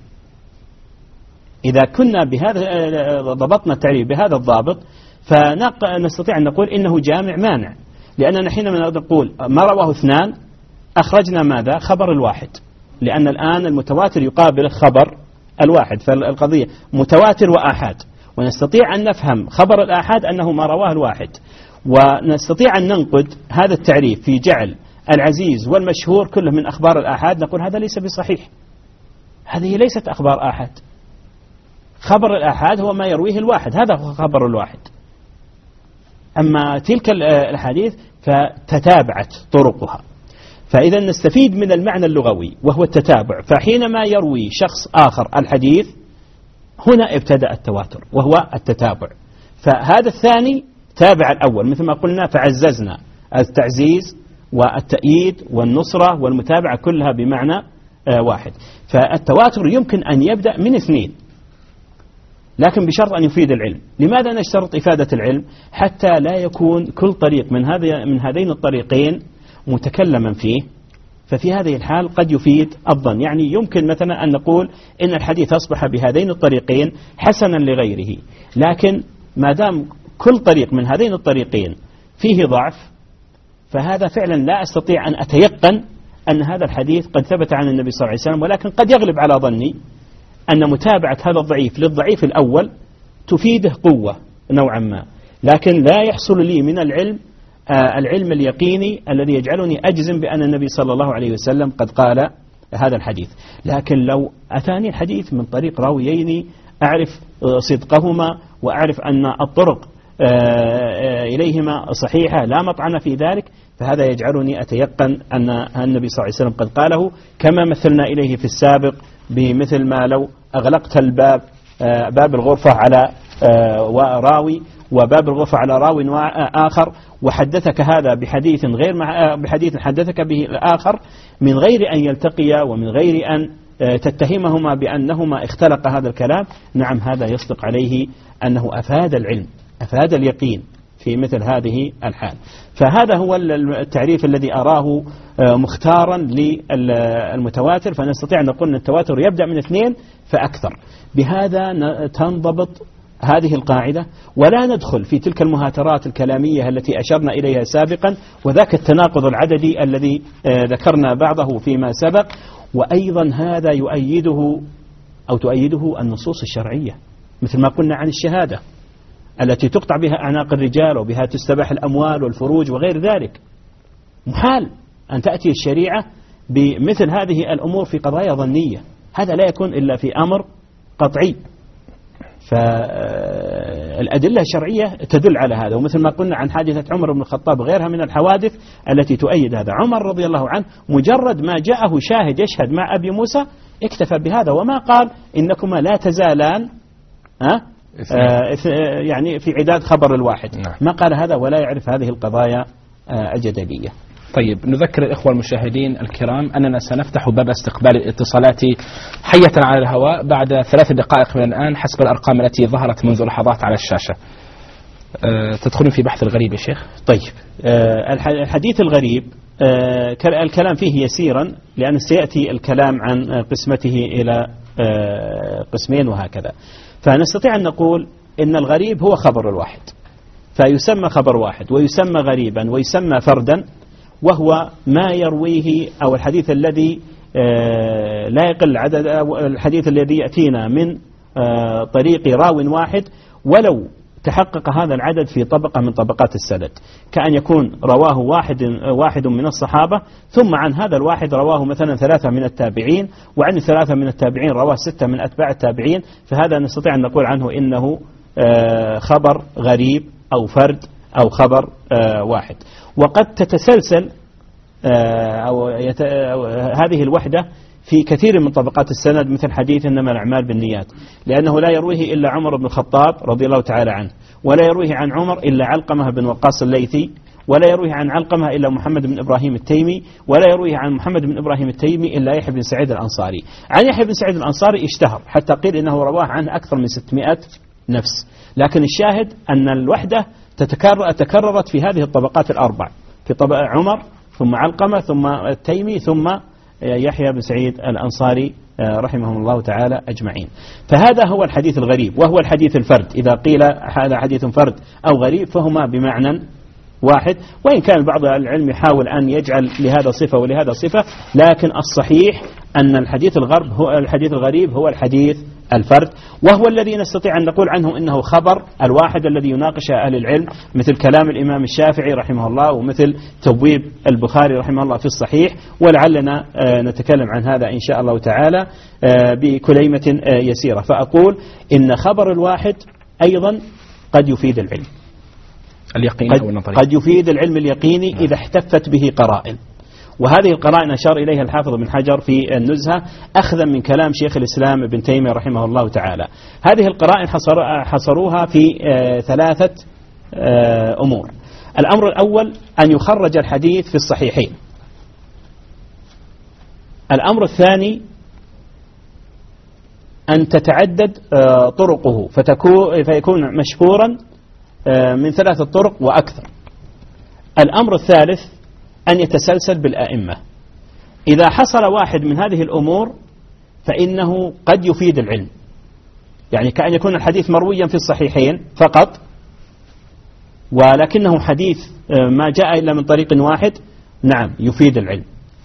إذا كنا بهذا ضبطنا التعريف بهذا الضابط فنستطيع أن نقول إنه جامع مانع، لأننا حينما نقول ما رواه اثنان أخرجنا ماذا؟ خبر الواحد، لأن الآن المتواتر يقابل خبر الواحد، فالقضية متواتر وآحاد، ونستطيع أن نفهم خبر الآحاد أنه ما رواه الواحد، ونستطيع أن ننقد هذا التعريف في جعل العزيز والمشهور كله من أخبار الآحاد، نقول هذا ليس بصحيح، هذه ليست أخبار آحاد. خبر الآحاد هو ما يرويه الواحد، هذا هو خبر الواحد. أما تلك الحديث فتتابعت طرقها، فإذا نستفيد من المعنى اللغوي وهو التتابع. فحينما يروي شخص آخر الحديث هنا ابتدأ التواتر وهو التتابع، فهذا الثاني تابع الأول، مثل ما قلنا فعززنا التعزيز والتأييد والنصرة والمتابعة كلها بمعنى واحد. فالتواتر يمكن أن يبدأ من اثنين، لكن بشرط أن يفيد العلم. لماذا نشترط إفادة العلم؟ حتى لا يكون كل طريق من هذه من هذين الطريقين متكلما فيه، ففي هذه الحال قد يفيد الظن. يعني يمكن مثلا أن نقول إن الحديث أصبح بهذين الطريقين حسنا لغيره، لكن ما دام كل طريق من هذين الطريقين فيه ضعف، فهذا فعلا لا أستطيع أن أتيقن أن هذا الحديث قد ثبت عن النبي صلى الله عليه وسلم، ولكن قد يغلب على ظني أن متابعة هذا الضعيف للضعيف الأول تفيده قوة نوعا ما، لكن لا يحصل لي من العلم آه العلم اليقيني الذي يجعلني أجزم بأن النبي صلى الله عليه وسلم قد قال هذا الحديث. لكن لو أتاني الحديث من طريق راويين أعرف صدقهما وأعرف أن الطرق آه إليهما صحيحة لا مطعن في ذلك، فهذا يجعلني أتيقن أن النبي صلى الله عليه وسلم قد قاله، كما مثلنا إليه في السابق بمثل ما لو أغلقت الباب آه باب الغرفة على آه راوي وباب الغرفة على راوي آخر، وحدثك هذا بحديث غير مع بحديث حدثك به الآخر من غير أن يلتقيا ومن غير أن تتهمهما بأنهما اختلق هذا الكلام، نعم هذا يصدق عليه أنه أفاد العلم أفاد اليقين في مثل هذه الحال. فهذا هو التعريف الذي أراه مختارا للمتواتر، فنستطيع أن نقول أن التواتر يبدأ من اثنين فأكثر. بهذا تنضبط هذه القاعدة، ولا ندخل في تلك المهاترات الكلامية التي أشرنا إليها سابقا، وذاك التناقض العددي الذي ذكرنا بعضه فيما سبق. وأيضا هذا يؤيده أو تؤيده النصوص الشرعية، مثل ما قلنا عن الشهادة التي تقطع بها أعناق الرجال وبها تستباح الأموال والفروج وغير ذلك. محال أن تأتي الشريعة بمثل هذه الأمور في قضايا ظنية، هذا لا يكون إلا في أمر قطعي. فالأدلة الشرعية تدل على هذا، ومثل ما قلنا عن حادثة عمر بن الخطاب وغيرها من الحوادث التي تؤيد هذا. عمر رضي الله عنه مجرد ما جاءه شاهد يشهد مع أبي موسى اكتفى بهذا، وما قال إنكما لا تزالان أه؟ آه يعني في عداد خبر الواحد، ما قال هذا ولا يعرف هذه القضايا آه الجدلية. طيب، نذكر الإخوة المشاهدين الكرام أننا سنفتح باب استقبال الاتصالات حية على الهواء بعد ثلاث دقائق من الآن حسب الأرقام التي ظهرت منذ لحظات على الشاشة. أه تدخلون في بحث الغريب يا شيخ؟ طيب، أه الحديث الغريب أه الكلام فيه يسيرا، لأن سيأتي الكلام عن قسمته إلى أه قسمين وهكذا. فنستطيع أن نقول إن الغريب هو خبر الواحد، فيسمى خبر واحد ويسمى غريبا ويسمى فردا، وهو ما يرويه أو الحديث الذي لا يقل عدد، أو الحديث الذي يأتينا من طريق راو واحد ولو تحقق هذا العدد في طبقة من طبقات السند، كأن يكون رواه واحد واحد من الصحابة، ثم عن هذا الواحد رواه مثلا ثلاثة من التابعين، وعن ثلاثة من التابعين رواه ستة من أتباع التابعين، فهذا نستطيع أن نقول عنه إنه خبر غريب أو فرد أو خبر واحد. وقد تتسلسل أو, يت... أو هذه الوحدة في كثير من طبقات السند، مثل حديث إنما الأعمال بالنيات، لأنه لا يرويه إلا عمر بن الخطاب رضي الله تعالى عنه، ولا يرويه عن عمر إلا علقمة بن وقاص الليثي، ولا يرويه عن علقمة إلا محمد بن إبراهيم التيمي، ولا يرويه عن محمد بن إبراهيم التيمي إلا يحيى بن سعيد الأنصاري. عن يحيى بن سعيد الأنصاري اشتهر حتى قيل إنه رواه عنه أكثر من ستمائة نفس، لكن الشاهد أن الوحدة تتكرر تكررت في هذه الطبقات الأربع، في طبقة عمر ثم علقمة ثم التيمي ثم يحيى بن سعيد الأنصاري رحمهم الله تعالى أجمعين. فهذا هو الحديث الغريب، وهو الحديث الفرد. إذا قيل هذا حديث فرد أو غريب فهما بمعنى واحد، وإن كان بعض العلم يحاول أن يجعل لهذا صفة ولهذا صفة، لكن الصحيح أن الحديث الغرب هو الحديث الغريب هو الحديث الفرد، وهو الذي نستطيع أن نقول عنه إنه خبر الواحد الذي يناقش أهل العلم، مثل كلام الإمام الشافعي رحمه الله، ومثل تبويب البخاري رحمه الله في الصحيح، ولعلنا نتكلم عن هذا إن شاء الله تعالى بكليمة يسيرة. فأقول إن خبر الواحد أيضا قد يفيد العلم اليقين قد, قد يفيد العلم اليقيني إذا احتفت به قرائن، وهذه القرائن أشار إليها الحافظ بن حجر في النزهة أخذا من كلام شيخ الإسلام ابن تيمية رحمه الله تعالى. هذه القرائن حصر حصروها في ثلاثة أمور. الأمر الأول أن يخرج الحديث في الصحيحين. الأمر الثاني أن تتعدد طرقه فيكون مشهورا من ثلاثة طرق وأكثر. الأمر الثالث أن يتسلسل بالآئمة. إذا حصل واحد من هذه الأمور فإنه قد يفيد العلم، يعني كأن يكون الحديث مرويا في الصحيحين فقط، ولكنه حديث ما جاء إلا من طريق واحد، نعم يفيد العلم.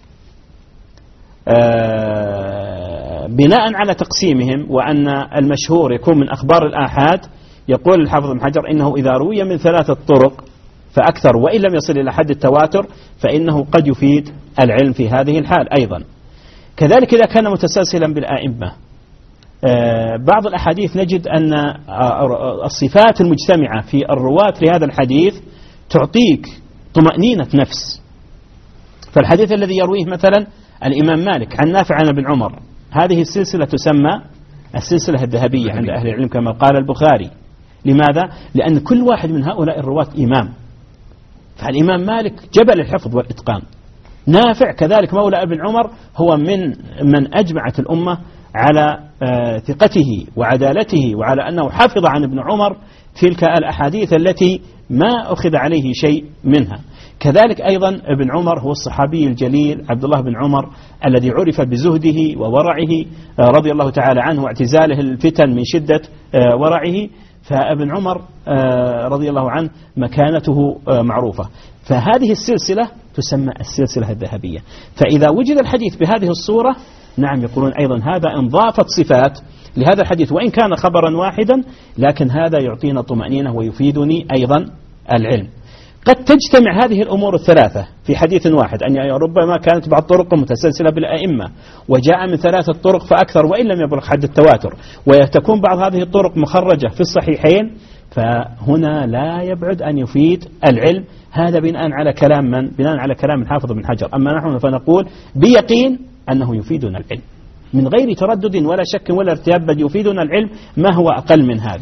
بناء على تقسيمهم وأن المشهور يكون من أخبار الآحاد، يقول الحافظ بن حجر إنه إذا روي من ثلاثة طرق فأكثر وإن لم يصل إلى حد التواتر فإنه قد يفيد العلم في هذه الحال أيضا. كذلك إذا كان متسلسلا بالآئمة، بعض الأحاديث نجد أن الصفات المجتمعة في الرواة لهذا الحديث تعطيك طمأنينة نفس. فالحديث الذي يرويه مثلا الإمام مالك عن نافع عن ابن عمر، هذه السلسلة تسمى السلسلة الذهبية عند أهل العلم كما قال البخاري. لماذا؟ لأن كل واحد من هؤلاء الرواة إمام، فالإمام مالك جبل الحفظ والإتقان، نافع كذلك مولى ابن عمر هو من من أجمعت الأمة على ثقته وعدالته وعلى أنه حفظ عن ابن عمر تلك الأحاديث التي ما أخذ عليه شيء منها. كذلك أيضا ابن عمر هو الصحابي الجليل عبد الله بن عمر الذي عرف بزهده وورعه رضي الله تعالى عنه واعتزاله الفتن من شدة ورعه، فابن عمر رضي الله عنه مكانته معروفة. فهذه السلسلة تسمى السلسلة الذهبية. فإذا وجد الحديث بهذه الصورة، نعم يقولون أيضا هذا انضافت صفات لهذا الحديث وإن كان خبرا واحدا، لكن هذا يعطينا طمأنينة ويفيدني أيضا العلم. قد تجتمع هذه الأمور الثلاثة في حديث واحد، أن ربما كانت بعض طرق متسلسلة بالأئمة وجاء من ثلاثة طرق فأكثر وإن لم يبلغ حد التواتر، وتكون بعض هذه الطرق مخرجة في الصحيحين، فهنا لا يبعد أن يفيد العلم. هذا بناء على كلام من؟ بناء على كلام الحافظ بن حجر. أما نحن فنقول بيقين أنه يفيدنا العلم من غير تردد ولا شك ولا ارتياب، بل يفيدنا العلم ما هو أقل من هذا.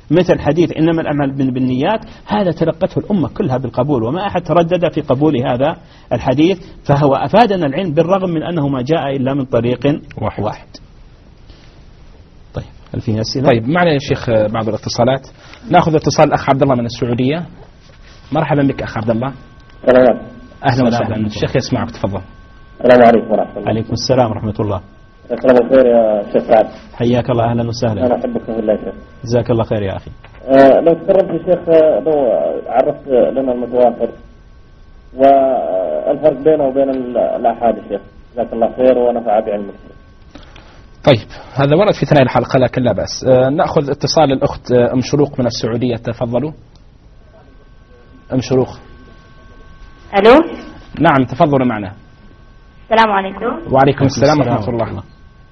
مثل حديث إنما الأعمال بالنيات، هذا تلقته الأمة كلها بالقبول، وما أحد تردد في قبول هذا الحديث، فهو أفادنا العلم بالرغم من أنه ما جاء إلا من طريق واحد, واحد. طيب هل في أسئلة؟ طيب معنا يا شيخ بعض الاتصالات. نأخذ اتصال الأخ عبد الله من السعودية. مرحبا بك أخ عبد الله. سلام. أهلا وسهلا. الشيخ يسمعك، تفضل. السلام عليكم ورحمة الله. عليكم السلام ورحمة الله. السلام الخير يا شيخ سعد. حياك الله، أهلا وسهلا. أنا أحبك في الله شيخ. جزاك الله خير يا أخي. أه لو تكرمت يا شيخ، لو عرفت لنا المتواتر والفرق بينه وبين الآحاد يا شيخ، جزاك الله خير ونفع بعلمك. طيب هذا ورد في ثنايا الحلقة لكن لا بأس. أه نأخذ اتصال الأخت أم شروق من السعودية، تفضلوا. أم شروق. ألو. نعم تفضلوا معنا. السلام عليكم. وعليكم السلام ورحمة الله.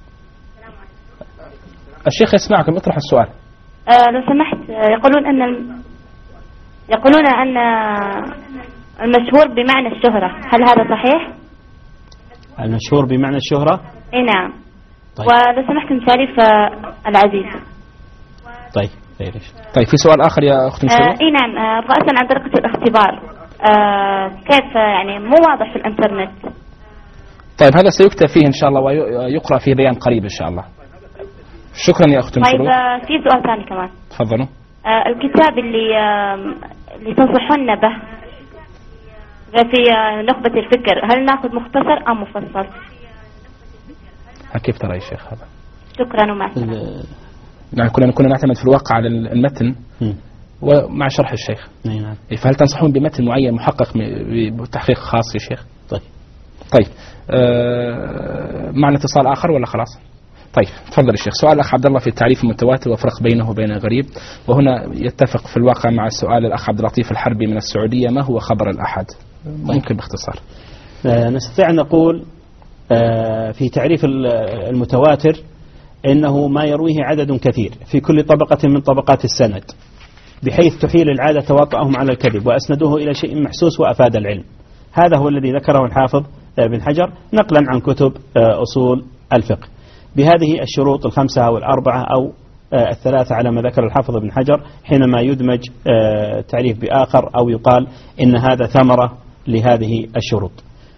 الشيخ يسمعكم، اطرح السؤال. أه لو سمحت، يقولون أن يقولون أن المشهور بمعنى الشهرة، هل هذا صحيح؟ المشهور بمعنى الشهرة؟ اي نعم. طيب. ولو سمحت تعريف العزيز. طيب خير. طيب في سؤال آخر يا أخت مشهور؟ أه اي نعم. أه رأسا عن طريقة الاختبار، أه كيف يعني مو واضح في الانترنت. طيب هذا سيكتب فيه إن شاء الله ويقرأ فيه بيان قريب إن شاء الله. شكرا يا أخت مشروق. طيب في سؤال ثاني كمان. تفضلوا. آه الكتاب اللي آه اللي تنصحون به في آه نخبة الفكر، هل ناخذ مختصر أم مفصل؟ كيف ترى يا شيخ هذا؟ شكرا ومع السلامة. يعني كنا كنا نعتمد في الواقع على المتن ومع شرح الشيخ. نعم. فهل تنصحون بمتن معين محقق بتحقيق خاص يا شيخ؟ طيب. طيب آه معنا اتصال آخر ولا خلاص؟ طيب تفضل الشيخ. سؤال الأخ عبد الله في التعريف المتواتر وفرق بينه وبين غريب، وهنا يتفق في الواقع مع سؤال الأخ عبد اللطيف الحربي من السعودية، ما هو خبر الأحد؟ ممكن باختصار. آه نستطيع أن نقول آه في تعريف المتواتر إنه ما يرويه عدد كثير في كل طبقة من طبقات السند، بحيث تحيل العادة تواطؤهم على الكذب وأسندوه إلى شيء محسوس وأفاد العلم. هذا هو الذي ذكره الحافظ بن حجر نقلا عن كتب آه أصول الفقه، بهذه الشروط الخمسة أو الأربعة أو آه الثلاثة على ما ذكر الحافظ بن حجر، حينما يدمج آه تعريف بآخر أو يقال إن هذا ثمرة لهذه الشروط.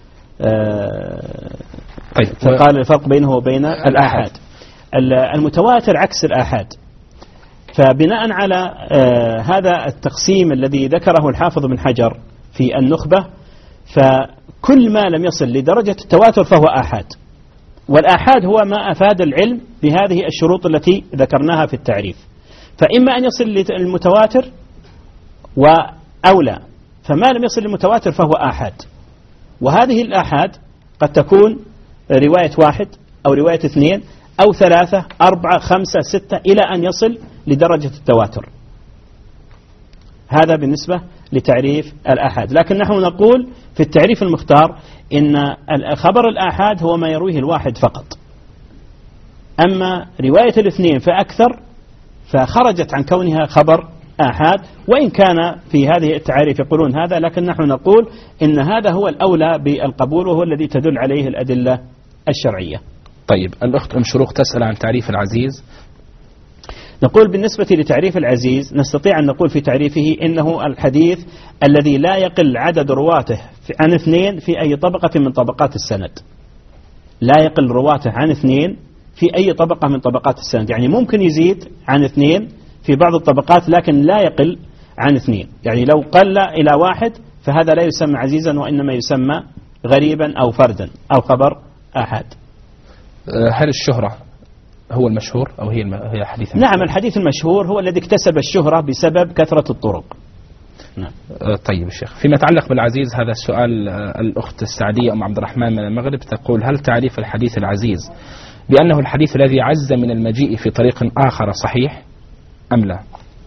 آه طيب. فقال الفرق بينه وبين الآحاد. المتواتر عكس الآحاد، فبناء على آه هذا التقسيم الذي ذكره الحافظ بن حجر في النخبة، فكل ما لم يصل لدرجة التواتر فهو آحاد، والآحاد هو ما أفاد العلم بهذه الشروط التي ذكرناها في التعريف، فإما أن يصل للمتواتر وأولى، فما لم يصل للمتواتر فهو آحاد. وهذه الآحاد قد تكون رواية واحد أو رواية اثنين أو ثلاثة أربعة خمسة ستة إلى أن يصل لدرجة التواتر. هذا بالنسبة لتعريف الآحاد. لكن نحن نقول في التعريف المختار إن خبر الآحاد هو ما يرويه الواحد فقط، أما رواية الاثنين فأكثر فخرجت عن كونها خبر آحاد، وإن كان في هذه التعاريف يقولون هذا، لكن نحن نقول إن هذا هو الأولى بالقبول وهو الذي تدل عليه الأدلة الشرعية. طيب الأخت أم شروق تسأل عن تعريف العزيز. نقول بالنسبة لتعريف العزيز نستطيع أن نقول في تعريفه إنه الحديث الذي لا يقل عدد رواته عن اثنين في أي طبقة من طبقات السند، لا يقل رواته عن اثنين في أي طبقة من طبقات السند، يعني ممكن يزيد عن اثنين في بعض الطبقات لكن لا يقل عن اثنين، يعني لو قل إلى واحد فهذا لا يسمى عزيزا وإنما يسمى غريبا أو فردا أو خبر آحاد. هل الشهرة هو المشهور أو هي هي حديث المشهور؟ نعم الحديث المشهور هو الذي اكتسب الشهرة بسبب كثرة الطرق. نعم. طيب الشيخ، فيما يتعلق بالعزيز هذا السؤال الأخت السعدية أم عبد الرحمن من المغرب تقول: هل تعريف الحديث العزيز بأنه الحديث الذي عز من المجيء في طريق آخر صحيح أم لا؟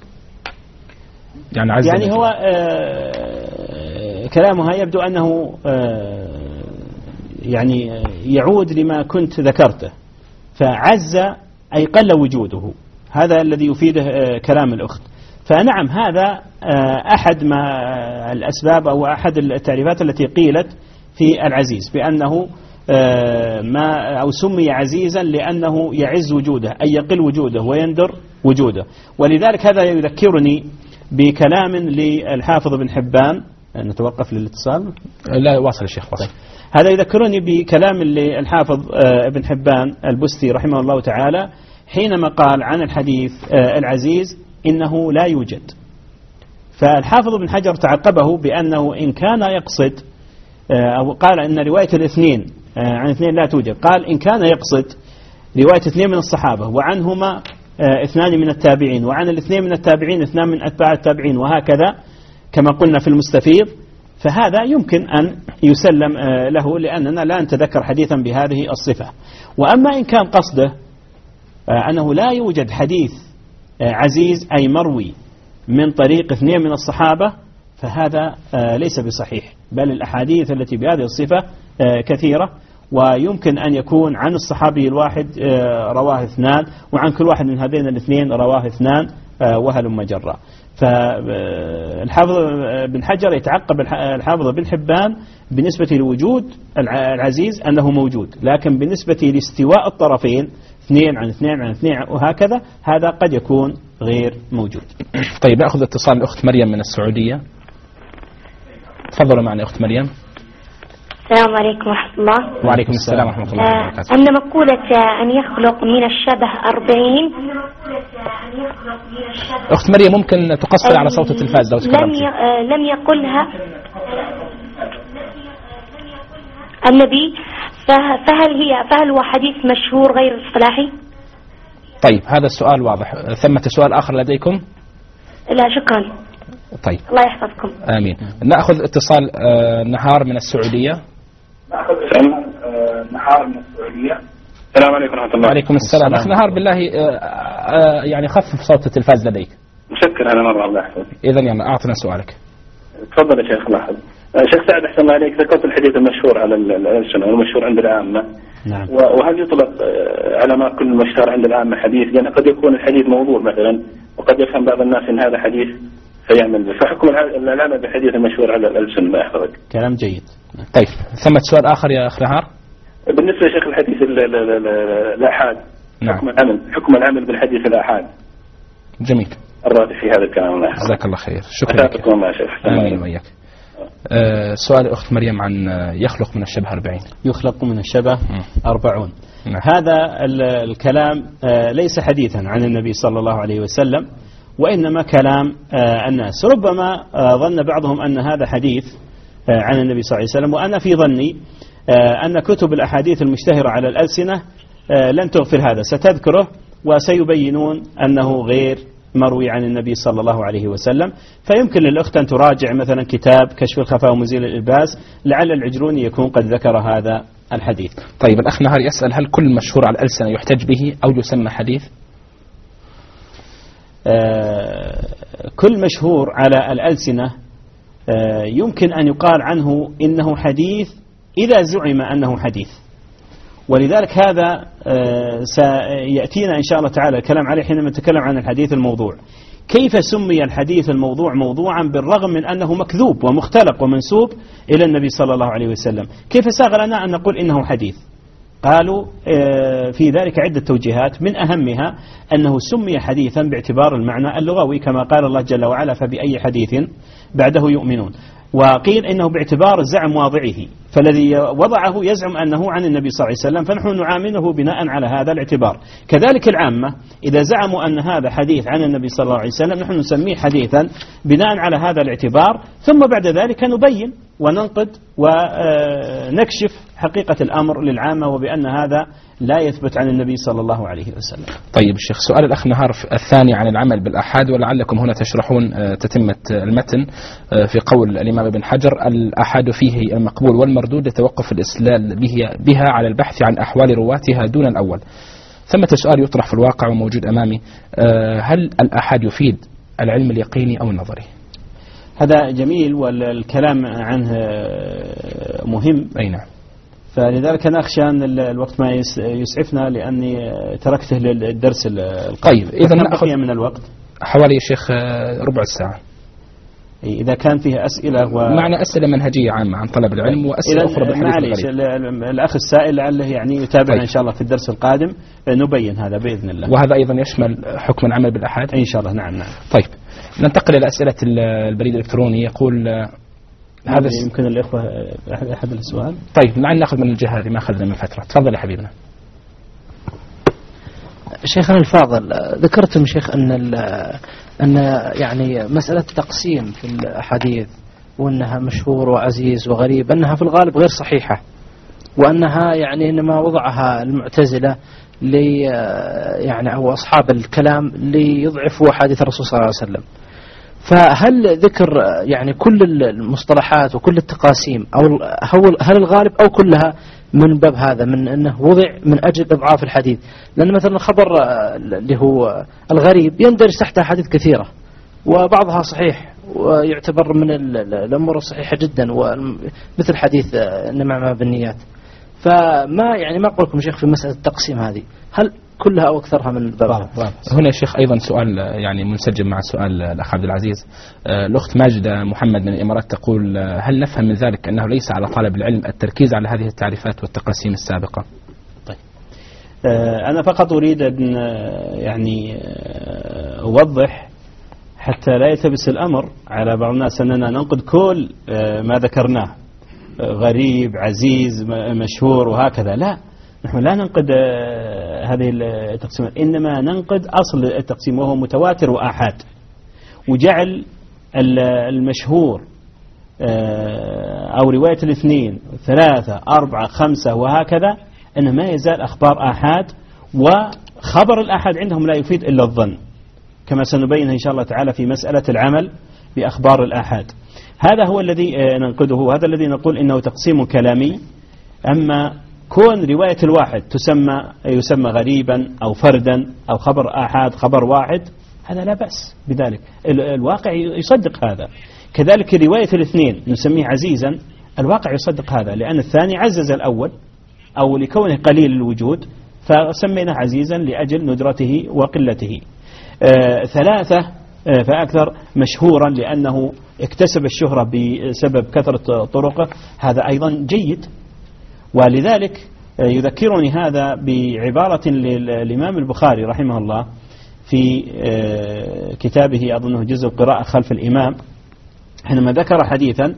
يعني عز يعني هو آه كلامها يبدو أنه آه يعني يعود لما كنت ذكرته، فعز أي قل وجوده، هذا الذي يفيده آه كلام الأخت. فنعم هذا آه أحد ما الأسباب أو أحد التعريفات التي قيلت في العزيز، بأنه ما أو سمي عزيزا لأنه يعز وجوده أي يقل وجوده ويندر وجوده. ولذلك هذا يذكرني بكلام للحافظ بن حبان. نتوقف للاتصال؟ لا واصل الشيخ واصل. هذا يذكرني بكلام للحافظ ابن حبان البستي رحمه الله تعالى حينما قال عن الحديث العزيز إنه لا يوجد. فالحافظ بن حجر تعقبه بأنه إن كان يقصد أو قال أن رواية الاثنين عن اثنين لا توجد، قال إن كان يقصد رواية اثنين من الصحابة وعنهما اثنان من التابعين وعن الاثنين من التابعين اثنان من أتباع التابعين وهكذا كما قلنا في المستفيض، فهذا يمكن أن يسلم له لأننا لا نتذكر حديثا بهذه الصفة. وأما إن كان قصده أنه لا يوجد حديث عزيز أي مروي من طريق اثنين من الصحابة فهذا ليس بصحيح، بل الأحاديث التي بهذه الصفة كثيرة ويمكن أن يكون عن الصحابي الواحد رواه اثنان وعن كل واحد من هذين الاثنين رواه اثنان وهلم جرا. فالحافظ بن حجر يتعقب الحافظ بن حبان بالنسبة لوجود العزيز أنه موجود، لكن بالنسبة لاستواء الطرفين اثنين عن اثنين عن اثنين وهكذا هذا قد يكون غير موجود. طيب نأخذ اتصال الأخت مريم من السعودية. تفضلوا معنا أخت مريم. السلام عليكم ورحمة الله. وعليكم السلام ورحمة الله وبركاته. أن مقولة أن يخلق من الشبه أربعين. أخت مريم ممكن تقصر على صوت التلفاز لو تكرمتي. لم لم يقلها النبي، فهل هي فهل هو حديث مشهور غير اصطلاحي؟ طيب هذا السؤال واضح. ثمة سؤال آخر لديكم؟ لا شكرا. طيب الله يحفظكم. آمين. نأخذ اتصال نهار من السعودية. نأخذ اتصال نهار من السعودية. السلام عليكم ورحمة الله. وعليكم السلام. أخ نهار بالله يعني خفف صوت التلفاز لديك. مشكر أنا مرة الله يحفظك. إذا يلا أعطنا سؤالك. تفضل يا شيخ الله يحفظك. شيخ سعد أحسن الله عليك، ذكرت الحديث المشهور على الألسنة والمشهور عند العامة. نعم. وهل يطلق على ما كل مشهور عند العامة حديث؟ لأن قد يكون الحديث موضوع مثلا وقد يفهم بعض الناس إن هذا حديث فيعمل به، فحكم العلامة بحديث المشهور على الألسنة الله يحفظك. كلام جيد. طيب ثمة سؤال آخر يا أخ نهار. بالنسبة لشيخ الحديث الآحاد. نعم. حكم العمل حكم العمل بالحديث الآحاد. جميل. الرادي في هذا الكلام الله يحفظك. جزاك الله خير. شكرا لك. الله شيخ. آمين وإياك. أه سؤال أخت مريم عن يخلق من الشبه أربعين. يخلق من الشبه أربعون. نعم. هذا الكلام ليس حديثا عن النبي صلى الله عليه وسلم، وإنما كلام الناس. ربما ظن بعضهم أن هذا حديث عن النبي صلى الله عليه وسلم، وأنا في ظني أن كتب الأحاديث المشتهرة على الألسنة لن تغفر هذا، ستذكره وسيبينون أنه غير مروي عن النبي صلى الله عليه وسلم. فيمكن للأخت أن تراجع مثلا كتاب كشف الخفاء ومزيل الإلباس، لعل العجروني يكون قد ذكر هذا الحديث. طيب الأخ نهار يسأل هل كل مشهور على الألسنة يحتج به أو يسمى حديث؟ آه كل مشهور على الألسنة آه يمكن أن يقال عنه إنه حديث إذا زعم أنه حديث، ولذلك هذا سيأتينا إن شاء الله تعالى الكلام عليه حينما نتكلم عن الحديث الموضوع. كيف سمي الحديث الموضوع موضوعا بالرغم من أنه مكذوب ومختلق ومنسوب إلى النبي صلى الله عليه وسلم؟ كيف ساغ لنا أن نقول إنه حديث؟ قالوا في ذلك عدة توجيهات، من أهمها أنه سمي حديثا باعتبار المعنى اللغوي كما قال الله جل وعلا فبأي حديث بعده يؤمنون. وقيل إنه باعتبار زعم واضعه، فالذي وضعه يزعم أنه عن النبي صلى الله عليه وسلم فنحن نعامله بناء على هذا الاعتبار. كذلك العامة إذا زعموا أن هذا حديث عن النبي صلى الله عليه وسلم نحن نسميه حديثا بناء على هذا الاعتبار، ثم بعد ذلك نبين وننقد ونكشف حقيقة الأمر للعامة وبأن هذا لا يثبت عن النبي صلى الله عليه وسلم. طيب الشيخ سؤال الأخ نهار الثاني عن العمل بالأحاد، ولعلكم هنا تشرحون تتمة المتن في قول الإمام ابن حجر الأحاد فيه المقبول والمردود يتوقف الإسلال بها على البحث عن أحوال رواتها دون الأول. ثمة سؤال يطرح في الواقع وموجود أمامي، هل الأحاد يفيد العلم اليقيني أو النظري؟ هذا جميل والكلام عنه مهم. أي نعم. فلذلك أنا أخشى أن الوقت ما يسعفنا لأني تركته للدرس القادم. طيب إذا نأخذ من الوقت حوالي شيخ ربع الساعة. إذا كان فيه أسئلة و... معنى أسئلة منهجية عامة عن طلب العلم وأسئلة أخرى بالحديث الغريب. الأخ السائل لعله يعني يتابعنا طيب. إن شاء الله في الدرس القادم نبين هذا بإذن الله. وهذا أيضا يشمل حكم العمل بالأحاد إن شاء الله. نعم نعم. طيب ننتقل إلى أسئلة البريد الإلكتروني. يقول هذا يمكن الإخوة أحد السؤال. طيب نعم نأخذ من الجهة هذه ما أخذنا من فترة. تفضل يا حبيبنا. شيخنا الفاضل ذكرتم شيخ أن أن يعني مسألة تقسيم في الأحاديث وأنها مشهور وعزيز وغريب أنها في الغالب غير صحيحة، وأنها يعني إنما وضعها المعتزلة لي يعني أو أصحاب الكلام ليضعفوا أحاديث الرسول صلى الله عليه وسلم. فهل ذكر يعني كل المصطلحات وكل التقاسيم أو هل الغالب أو كلها من باب هذا من أنه وضع من أجل إضعاف الحديث؟ لأن مثلا الخبر اللي هو الغريب يندرج تحت أحاديث كثيرة وبعضها صحيح ويعتبر من الأمور الصحيحة جدا ومثل حديث إنما ما بالنيات. فما يعني ما قولكم شيخ في مسألة التقسيم هذه، هل كلها أو أكثرها من باب؟ هنا يا شيخ أيضا سؤال يعني منسجم مع سؤال الأخ عبد العزيز. الأخت ماجدة محمد من الإمارات تقول هل نفهم من ذلك أنه ليس على طالب العلم التركيز على هذه التعريفات والتقاسيم السابقة؟ طيب أنا فقط أريد أن يعني أوضح حتى لا يلتبس الأمر على بعض الناس أننا ننقد كل ما ذكرناه غريب عزيز مشهور وهكذا. لا، نحن لا ننقد هذه التقسيمات، إنما ننقد أصل التقسيم وهو متواتر وآحاد، وجعل المشهور أو رواية الاثنين ثلاثة أربعة خمسة وهكذا أنه ما يزال أخبار آحاد، وخبر الآحاد عندهم لا يفيد إلا الظن كما سنبين إن شاء الله تعالى في مسألة العمل بأخبار الآحاد. هذا هو الذي ننقده، وهذا الذي نقول إنه تقسيم كلامي. أما كون رواية الواحد تسمى يسمى غريبا أو فردا أو خبر آحاد خبر واحد، هذا لا بأس بذلك، الواقع يصدق هذا. كذلك رواية الاثنين نسميه عزيزا، الواقع يصدق هذا، لأن الثاني عزز الأول أو لكونه قليل الوجود فسميناه عزيزا لأجل ندرته وقلته. آه ثلاثة آه فأكثر مشهورا لأنه اكتسب الشهرة بسبب كثرة طرقه، هذا أيضا جيد. ولذلك يذكرني هذا بعبارة للإمام البخاري رحمه الله في كتابه أظنه جزء القراءة خلف الإمام، حينما ذكر حديثا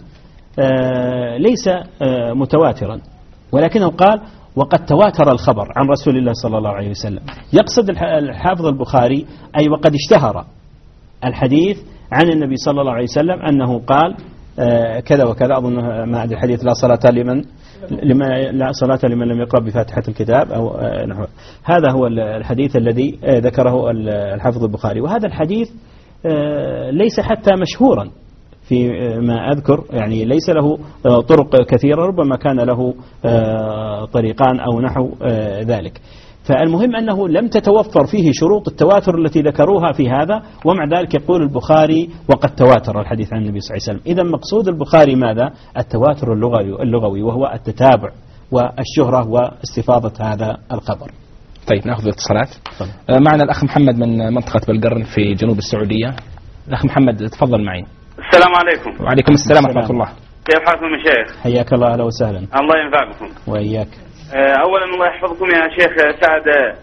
ليس متواترا ولكنه قال وقد تواتر الخبر عن رسول الله صلى الله عليه وسلم. يقصد الحافظ البخاري أي وقد اشتهر الحديث عن النبي صلى الله عليه وسلم أنه قال كذا وكذا، أظن ما أدري الحديث لا صلاة لمن لما لا صلاة لمن لم يقرأ بفاتحة الكتاب أو نحو. هذا هو الحديث الذي ذكره الحافظ البخاري، وهذا الحديث ليس حتى مشهورا في ما أذكر، يعني ليس له طرق كثيرة، ربما كان له طريقان أو نحو ذلك. فالمهم أنه لم تتوفر فيه شروط التواتر التي ذكروها في هذا، ومع ذلك يقول البخاري وقد تواتر الحديث عن النبي صلى الله عليه وسلم. إذا مقصود البخاري ماذا؟ التواتر اللغوي, اللغوي وهو التتابع والشهرة واستفاضة هذا الخبر. طيب نأخذ الاتصالات. معنا الأخ محمد من منطقة بلقرن في جنوب السعودية. الأخ محمد تفضل معي. السلام عليكم. وعليكم السلام ورحمة الله. كيف حالكم يا شيخ؟ حياك الله، أهلا وسهلا. الله ينفعكم. وإياك. أولا الله يحفظكم يا شيخ سعد.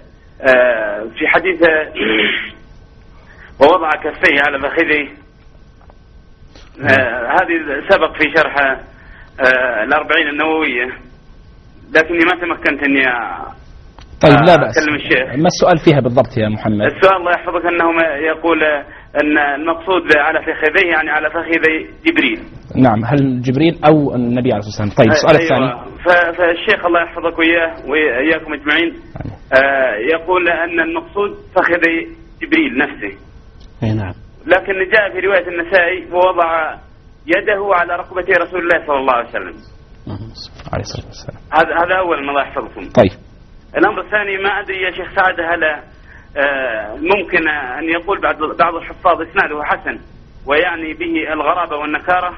في حديث ووضع كفيه على فخذيه، هذه سبق في شرح الأربعين النووية، لكني ما تمكنت أني طيب لا بأس. أكلم الشيخ. ما السؤال فيها بالضبط يا محمد؟ السؤال الله يحفظك أنه يقول أن المقصود على فخذيه يعني على فخذي جبريل. نعم، هل جبريل أو النبي عليه الصلاة والسلام؟ طيب السؤال أيوة. الثاني. فالشيخ الله يحفظك وإياه وإياكم أجمعين آه يقول أن المقصود فخذي جبريل نفسه. أي نعم. لكن جاء في رواية النسائي ووضع يده على ركبتي رسول الله صلى الله عليه وسلم. عليه الصلاة والسلام. هذا هذا أول ما الله يحفظكم. طيب. الأمر الثاني ما أدري يا شيخ سعد هل آه ممكن أن يقول بعض بعض الحفاظ إسناده حسن ويعني به الغرابة والنكارة،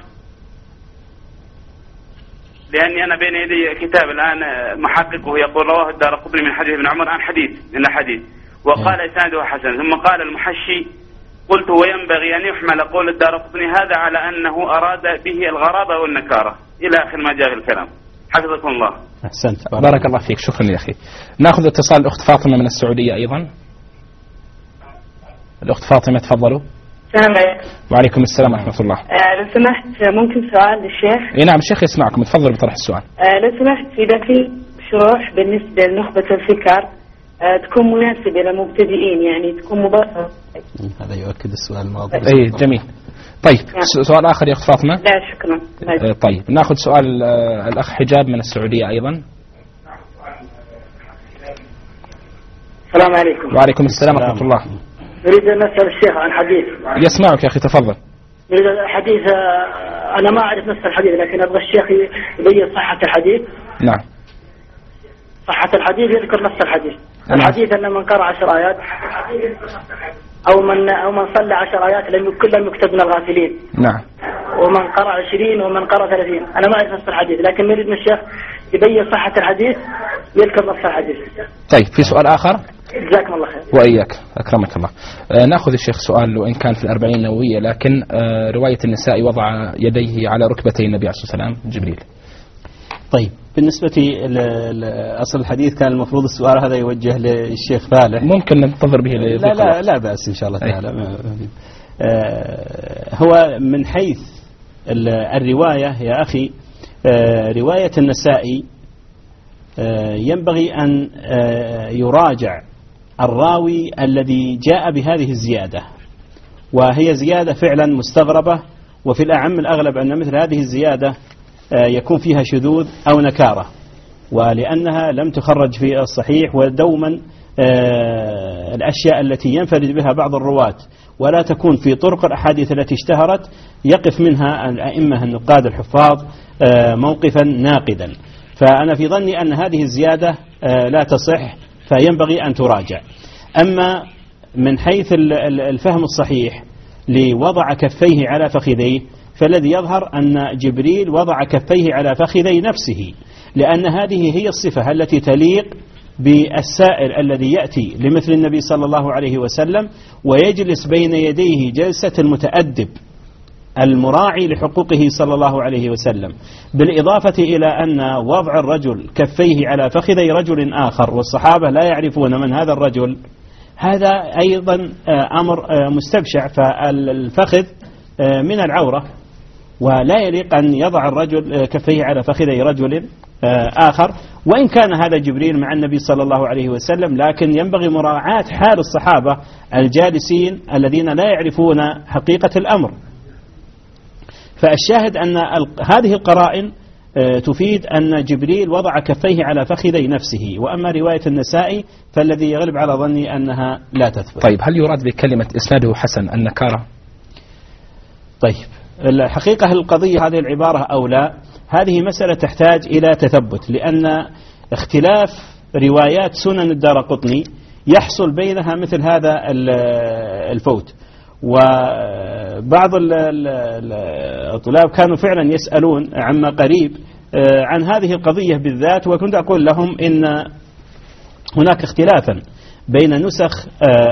لأني أنا بين يدي كتاب الآن محققه يقول رواه الدارقطني من حديث ابن عمر عن حديث من الحديث وقال إسناده حسن، ثم قال المحشي قلت وينبغي أن يحمل قول الدارقطني هذا على أنه أراد به الغرابة والنكارة إلى آخر ما جاء في الكلام. حفظكم الله. أحسنت، بارك, بارك الله فيك، شكرا يا أخي. نأخذ اتصال الأخت فاطمة من السعودية أيضا. الأخت فاطمة تفضلوا. السلام عليكم. وعليكم السلام ورحمة الله. آه لو سمحت ممكن سؤال للشيخ؟ إيه نعم الشيخ يسمعكم، تفضل بطرح السؤال. آه لو سمحت إذا في شروح بالنسبة لنخبة الفكر آه تكون مناسبة للمبتدئين، يعني تكون مبسطة. هذا يؤكد السؤال الماضي. إيه جميل. طيب يعني. سؤال آخر يا أخت فاطمة؟ لا شكرا. آه طيب نأخذ سؤال آه الأخ حجاب من السعودية أيضا. السلام عليكم. وعليكم السلام ورحمة الله. أريد أن أسأل الشيخ عن حديث. يسمعك يا أخي تفضل. أريد حديث، أنا ما أعرف نفس الحديث لكن أبغى الشيخ يبين صحة الحديث. نعم. صحة الحديث يذكر نفس الحديث. نعم. الحديث أن من قرأ عشر آيات أو من أو من صلى عشر آيات لم كلهم يكتب من الغافلين. نعم. ومن قرأ عشرين ومن قرأ ثلاثين. أنا ما أعرف نفس الحديث لكن نريد من الشيخ يبين صحة الحديث يذكر نفس الحديث. طيب في سؤال آخر؟ جزاكم الله خير. وإياك أكرمك الله. آه نأخذ الشيخ سؤال وإن كان في الأربعين النووية، لكن آه رواية النساء وضع يديه على ركبتي النبي عليه الصلاة والسلام جبريل. طيب بالنسبة لأصل الحديث كان المفروض السؤال هذا يوجه للشيخ فالح، ممكن ننتظر به لا لا, لا بأس إن شاء الله تعالى. آه هو من حيث الرواية يا أخي، آه رواية النسائي آه ينبغي أن آه يراجع الراوي الذي جاء بهذه الزيادة، وهي زيادة فعلا مستغربة، وفي الأعم الأغلب أن مثل هذه الزيادة يكون فيها شذوذ أو نكارة، ولأنها لم تخرج في الصحيح. ودوما الأشياء التي ينفرد بها بعض الرواة ولا تكون في طرق الأحاديث التي اشتهرت يقف منها الأئمة النقاد الحفاظ موقفا ناقدا. فأنا في ظني أن هذه الزيادة لا تصح، فينبغي أن تراجع. أما من حيث الفهم الصحيح لوضع كفيه على فخذيه، فالذي يظهر أن جبريل وضع كفيه على فخذي نفسه، لأن هذه هي الصفة التي تليق بالسائل الذي يأتي لمثل النبي صلى الله عليه وسلم ويجلس بين يديه جلسة المتأدب المراعي لحقوقه صلى الله عليه وسلم، بالإضافة إلى أن وضع الرجل كفيه على فخذي رجل آخر والصحابة لا يعرفون من هذا الرجل، هذا أيضا أمر مستبشع. فالفخذ من العورة، ولا يليق أن يضع الرجل كفيه على فخذي رجل آخر، وإن كان هذا جبريل مع النبي صلى الله عليه وسلم، لكن ينبغي مراعاة حال الصحابة الجالسين الذين لا يعرفون حقيقة الأمر. فالشاهد أن هذه القرائن تفيد أن جبريل وضع كفيه على فخذي نفسه. وأما رواية النسائي فالذي يغلب على ظني أنها لا تثبت. طيب هل يراد بكلمة إسناده حسن النكارة؟ طيب الحقيقة القضية هذه العبارة أو لا، هذه مسألة تحتاج إلى تثبت، لأن اختلاف روايات سنن الدارقطني يحصل بينها مثل هذا الفوت. وبعض الطلاب كانوا فعلا يسألون عما قريب عن هذه القضية بالذات، وكنت أقول لهم إن هناك اختلافا بين نسخ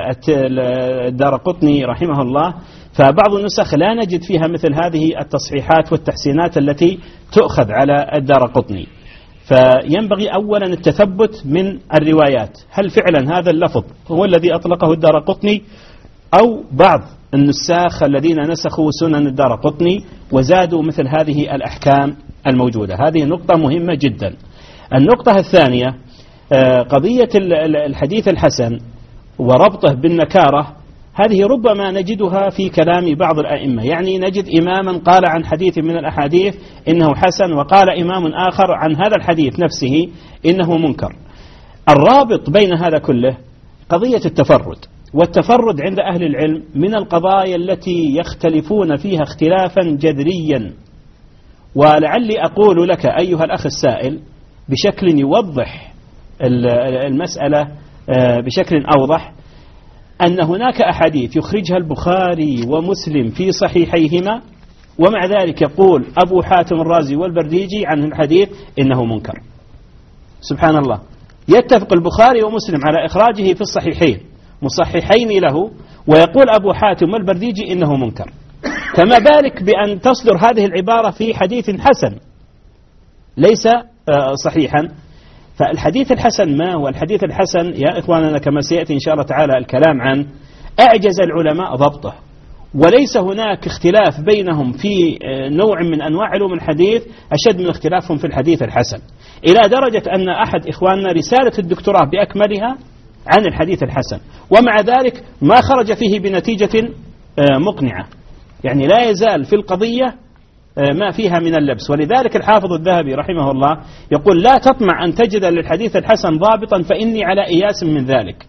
الدارقطني رحمه الله، فبعض النسخ لا نجد فيها مثل هذه التصحيحات والتحسينات التي تؤخذ على الدارقطني. فينبغي أولا التثبت من الروايات، هل فعلا هذا اللفظ هو الذي أطلقه الدارقطني أو بعض النساخ الذين نسخوا سنن الدارقطني وزادوا مثل هذه الأحكام الموجودة. هذه نقطة مهمة جدا. النقطة الثانية قضية الحديث الحسن وربطه بالنكارة، هذه ربما نجدها في كلام بعض الأئمة، يعني نجد إماما قال عن حديث من الأحاديث إنه حسن، وقال إمام آخر عن هذا الحديث نفسه إنه منكر. الرابط بين هذا كله قضية التفرد، والتفرد عند أهل العلم من القضايا التي يختلفون فيها اختلافا جذريا. ولعلي أقول لك أيها الأخ السائل بشكل يوضح المسألة بشكل أوضح، أن هناك أحاديث يخرجها البخاري ومسلم في صحيحيهما، ومع ذلك يقول أبو حاتم الرازي والبرديجي عن الحديث إنه منكر. سبحان الله، يتفق البخاري ومسلم على إخراجه في الصحيحين مصححين له، ويقول أبو حاتم والبرديجي إنه منكر، فما بالك بأن تصدر هذه العبارة في حديث حسن ليس صحيحا. فالحديث الحسن ما هو الحديث الحسن يا إخواننا كما سيأتي إن شاء الله تعالى الكلام عنه، أعجز العلماء ضبطه، وليس هناك اختلاف بينهم في نوع من أنواع علوم الحديث أشد من اختلافهم في الحديث الحسن، إلى درجة أن أحد إخواننا رسالة الدكتوراه بأكملها عن الحديث الحسن، ومع ذلك ما خرج فيه بنتيجة مقنعة، يعني لا يزال في القضية ما فيها من اللبس. ولذلك الحافظ الذهبي رحمه الله يقول لا تطمع أن تجد للحديث الحسن ضابطا فإني على إياس من ذلك.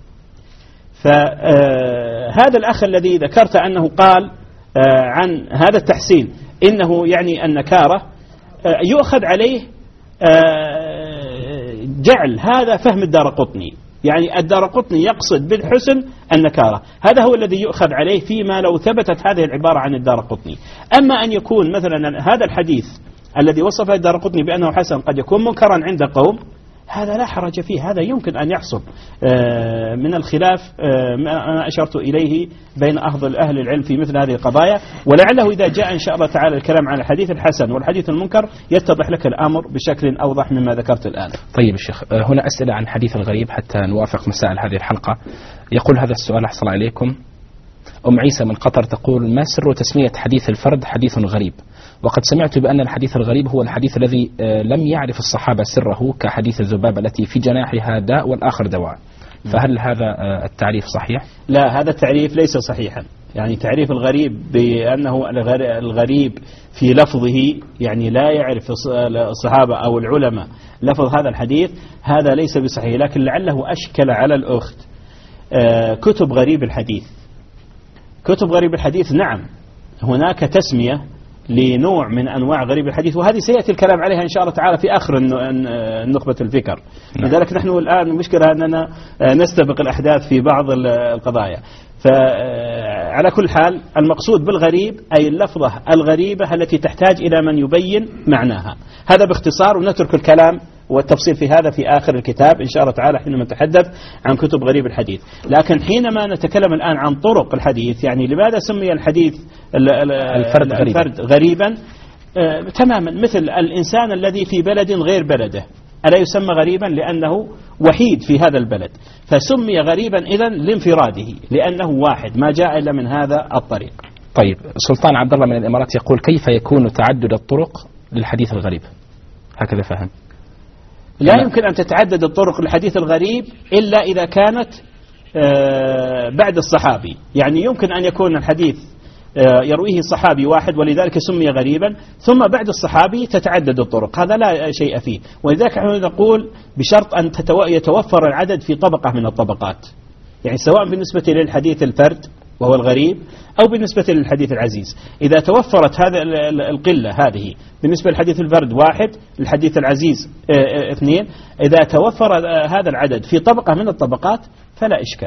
فهذا الأخ الذي ذكرت أنه قال عن هذا التحسين إنه يعني النكارة، يؤخذ عليه جعل هذا فهم الدارقطني، يعني الدارقطني يقصد بالحسن النكارة، هذا هو الذي يؤخذ عليه فيما لو ثبتت هذه العبارة عن الدارقطني. أما أن يكون مثلا هذا الحديث الذي وصفه الدارقطني بأنه حسن قد يكون منكرا عند قوم، هذا لا حرج فيه، هذا يمكن أن يحصل من الخلاف ما أنا أشرت إليه بين أفضل أهل العلم في مثل هذه القضايا. ولعله إذا جاء إن شاء الله تعالى الكلام عن الحديث الحسن والحديث المنكر يتضح لك الأمر بشكل أوضح مما ذكرت الآن. طيب الشيخ، هنا أسئلة عن حديث الغريب حتى نوافق مسائل هذه الحلقة. يقول هذا السؤال أحصل عليكم. أم عيسى من قطر تقول ما سر تسمية حديث الفرد حديث غريب؟ وقد سمعت بأن الحديث الغريب هو الحديث الذي لم يعرف الصحابة سره كحديث الذبابة التي في جناحها داء والآخر دواء، فهل هذا التعريف صحيح؟ لا، هذا التعريف ليس صحيحا. يعني تعريف الغريب بأنه الغريب في لفظه يعني لا يعرف الصحابة أو العلماء لفظ هذا الحديث، هذا ليس بصحيح. لكن لعله أشكل على الأخت كتب غريب الحديث. كتب غريب الحديث نعم هناك تسمية لنوع من أنواع غريب الحديث، وهذه سيأتي الكلام عليها إن شاء الله تعالى في آخر نخبة الفكر. لذلك نحن الآن المشكلة أننا نستبق الأحداث في بعض القضايا. فعلى كل حال المقصود بالغريب أي اللفظة الغريبة التي تحتاج إلى من يبين معناها. هذا باختصار، ونترك الكلام والتفصيل في هذا في آخر الكتاب إن شاء الله تعالى حينما نتحدث عن كتب غريب الحديث. لكن حينما نتكلم الآن عن طرق الحديث، يعني لماذا سمي الحديث الفرد, الفرد غريبا؟ آه تماما مثل الإنسان الذي في بلد غير بلده، ألا يسمى غريبا لأنه وحيد في هذا البلد، فسمي غريبا إذن لانفراده لأنه واحد ما جاء إلا من هذا الطريق. طيب سلطان عبد الله من الإمارات يقول كيف يكون تعدد الطرق للحديث الغريب؟ هكذا فهم. لا يمكن أن تتعدد الطرق للحديث الغريب إلا إذا كانت بعد الصحابي. يعني يمكن أن يكون الحديث يرويه صحابي واحد ولذلك سمي غريبا، ثم بعد الصحابي تتعدد الطرق، هذا لا شيء فيه. ولذلك نحن نقول بشرط أن يتوفر العدد في طبقة من الطبقات، يعني سواء بالنسبة للحديث الفرد وهو الغريب أو بالنسبة للحديث العزيز. إذا توفرت هذا القلة هذه بالنسبة للحديث الفرد واحد، الحديث العزيز اثنين، إذا توفر هذا العدد في طبقة من الطبقات فلا إشكال.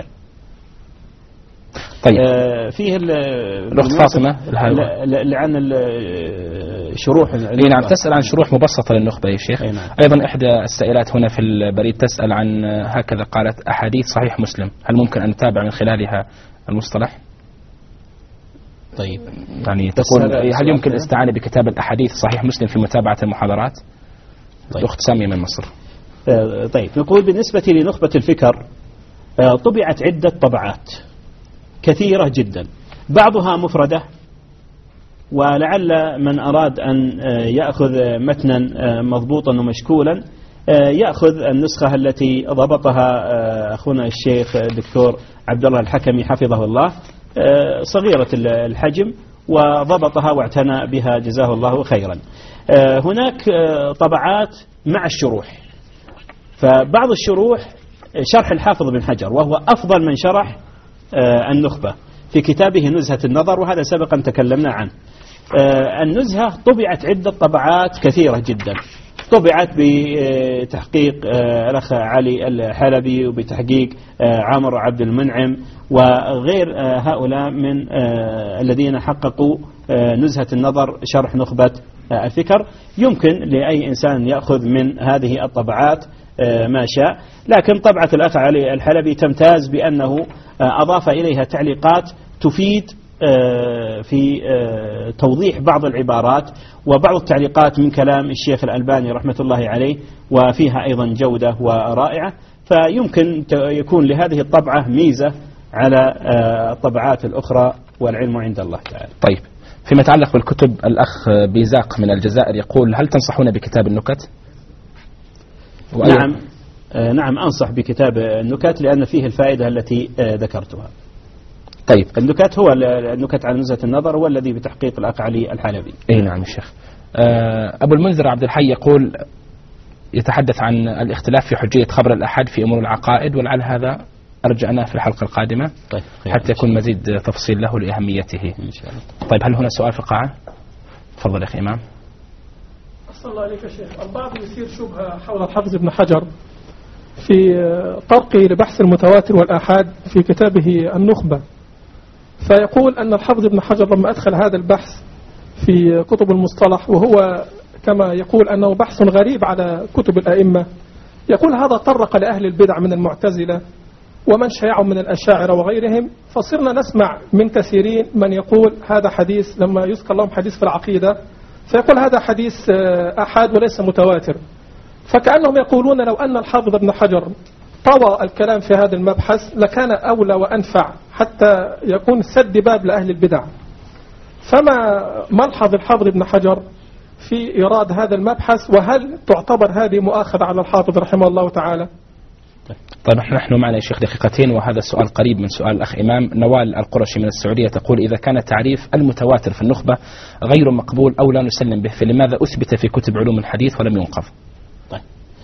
طيب آه فيه الأخت فاطمة عن الشروح. نعم تسأل عن شروح مبسطة للنخبة يا شيخ. نعم. أيضا إحدى السائلات هنا في البريد تسأل عن هكذا قالت أحاديث صحيح مسلم، هل ممكن أن نتابع من خلالها المصطلح؟ طيب يعني تقول هل يمكن الاستعانة بكتاب الأحاديث صحيح مسلم في متابعة المحاضرات؟ طيب. الأخت سامية من مصر. آه طيب نقول بالنسبة لنخبة الفكر آه طبعت عدة طبعات كثيرة جدا، بعضها مفردة، ولعل من أراد أن يأخذ متنا مضبوطا ومشكولا يأخذ النسخة التي ضبطها أخونا الشيخ الدكتور عبد الله الحكمي حفظه الله، صغيرة الحجم، وضبطها واعتنى بها جزاه الله خيرا. هناك طبعات مع الشروح، فبعض الشروح شرح الحافظ بن حجر وهو أفضل من شرح النخبة في كتابه نزهة النظر، وهذا سبقا تكلمنا عنه. النزهة طبعت عدة طبعات كثيرة جدا، طبعت بتحقيق الأخ علي الحلبي وبتحقيق عمرو عبد المنعم وغير هؤلاء من الذين حققوا نزهة النظر شرح نخبة الفكر. يمكن لأي إنسان يأخذ من هذه الطبعات ما شاء. لكن طبعة الأخ علي الحلبي تمتاز بأنه أضاف إليها تعليقات تفيد في توضيح بعض العبارات وبعض التعليقات من كلام الشيخ الألباني رحمة الله عليه، وفيها أيضا جودة ورائعة، فيمكن يكون لهذه الطبعة ميزة على الطبعات الأخرى، والعلم عند الله تعالى. طيب، فيما يتعلق بالكتب، الأخ بيزاق من الجزائر يقول: هل تنصحون بكتاب النكت؟ نعم نعم أنصح بكتاب النكت لأن فيه الفائدة التي ذكرتها. طيب، النكت هو النكت على نزهة النظر هو الذي بتحقيق الأخ علي الحلبي. اي نعم يا شيخ. أبو المنذر عبد الحي يقول، يتحدث عن الاختلاف في حجية خبر الأحد في أمور العقائد، ولعل هذا أرجعنا في الحلقة القادمة. طيب، حتى يكون مزيد تفصيل له لأهميته إن شاء الله. طيب، هل هنا سؤال في القاعة؟ تفضل يا أخي إمام. أحسن الله عليك يا شيخ. البعض يثير شبهة حول الحافظ ابن حجر في طرقه لبحث المتواتر والآحاد في كتابه النخبة، فيقول أن الحافظ ابن حجر لما أدخل هذا البحث في كتب المصطلح، وهو كما يقول أنه بحث غريب على كتب الأئمة، يقول هذا طرق لأهل البدع من المعتزلة ومن شيعهم من الأشاعرة وغيرهم، فصرنا نسمع من كثيرين من يقول هذا حديث، لما يذكر لهم حديث في العقيدة فيقول هذا حديث أحاد وليس متواتر، فكأنهم يقولون لو أن الحافظ ابن حجر طوى الكلام في هذا المبحث لكان أولى وأنفع حتى يكون سد باب لأهل البدع. فما ملحظ الحافظ ابن حجر في إيراد هذا المبحث، وهل تعتبر هذه مؤاخذة على الحافظ رحمه الله تعالى؟ طيب، نحن معنا يا شيخ دقيقتين، وهذا السؤال قريب من سؤال الأخ إمام. نوال القرشي من السعودية تقول: إذا كان تعريف المتواتر في النخبة غير مقبول أو لا نسلم به، فلماذا أثبت في كتب علوم الحديث ولم ينقض؟ طيب،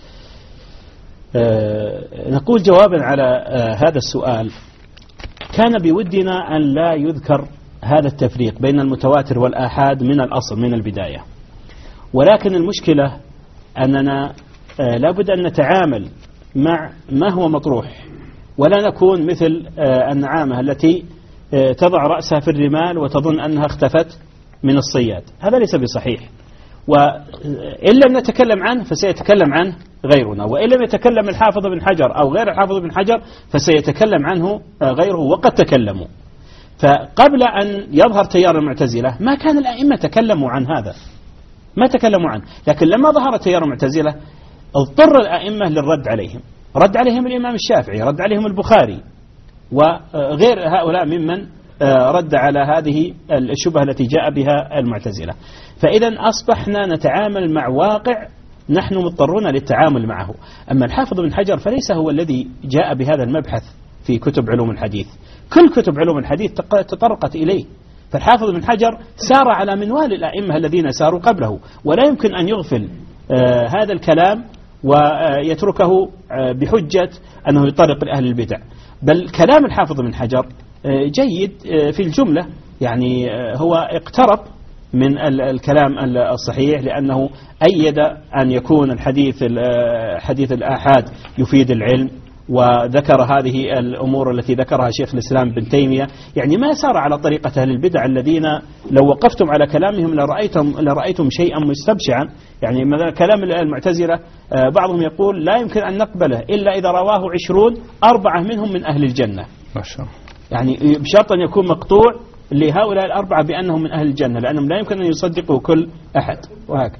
أه نقول جوابا على أه هذا السؤال، كان بودنا أن لا يذكر هذا التفريق بين المتواتر والآحاد من الأصل من البداية، ولكن المشكلة أننا أه لابد أن نتعامل مع ما هو مطروح، ولا نكون مثل النعامة التي تضع رأسها في الرمال وتظن أنها اختفت من الصياد. هذا ليس بصحيح، وإن لم نتكلم عنه فسيتكلم عنه غيرنا، وإن لم يتكلم الحافظ بن حجر أو غير الحافظ بن حجر فسيتكلم عنه غيره، وقد تكلموا. فقبل أن يظهر تيار المعتزلة ما كان الأئمة تكلموا عن هذا، ما تكلموا عنه، لكن لما ظهر تيار المعتزلة اضطر الأئمة للرد عليهم. رد عليهم الإمام الشافعي، رد عليهم البخاري، وغير هؤلاء ممن رد على هذه الشبهة التي جاء بها المعتزلة. فإذا أصبحنا نتعامل مع واقع نحن مضطرون للتعامل معه. أما الحافظ بن حجر فليس هو الذي جاء بهذا المبحث في كتب علوم الحديث، كل كتب علوم الحديث تطرقت إليه، فالحافظ بن حجر سار على منوال الأئمة الذين ساروا قبله، ولا يمكن أن يغفل آه هذا الكلام ويتركه آه بحجة أنه يطرق لأهل البدع. بل كلام الحافظ بن حجر آه جيد آه في الجملة، يعني آه هو اقترب من الكلام الصحيح، لأنه أيد أن يكون الحديث حديث الآحاد يفيد العلم، وذكر هذه الأمور التي ذكرها شيخ الإسلام بن تيمية. يعني ما سار على طريقة أهل البدع الذين لو وقفتم على كلامهم لرأيتم, لرأيتم شيئا مستبشعا. يعني مثلا كلام المعتزلة بعضهم يقول لا يمكن أن نقبله إلا إذا رواه عشرون أربعة منهم من أهل الجنة، ما شاء الله، يعني بشرط أن يكون مقطوع لهؤلاء الأربعة بأنهم من أهل الجنة، لأنهم لا يمكن أن يصدقوا كل أحد، وهكذا.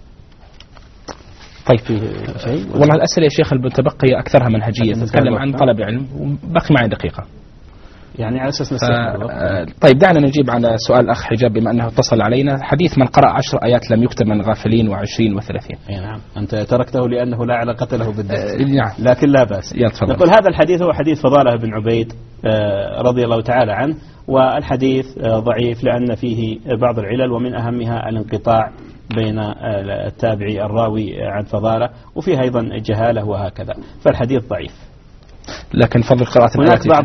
طيب، شيء والله الأسئلة يا شيخ المتبقية أكثرها منهجية، تتكلم عن طلب علم، وبقي معي دقيقة يعني على أساس نستفيد. طيب، دعنا نجيب على سؤال الأخ حجاب بما أنه اتصل علينا. حديث من قرأ عشر آيات لم يكتب من غافلين وعشرين وثلاثين. أي نعم، أنت تركته لأنه لا علاقة له بالدرس. نعم، لكن لا بأس. نقول هذا الحديث هو حديث فضالة بن عبيد رضي الله تعالى عنه، والحديث ضعيف لأن فيه بعض العلل، ومن أهمها الانقطاع بين التابعي الراوي عن فضالة، وفيه أيضا جهالة وهكذا، فالحديث ضعيف. لكن فضل قراءة هناك بعض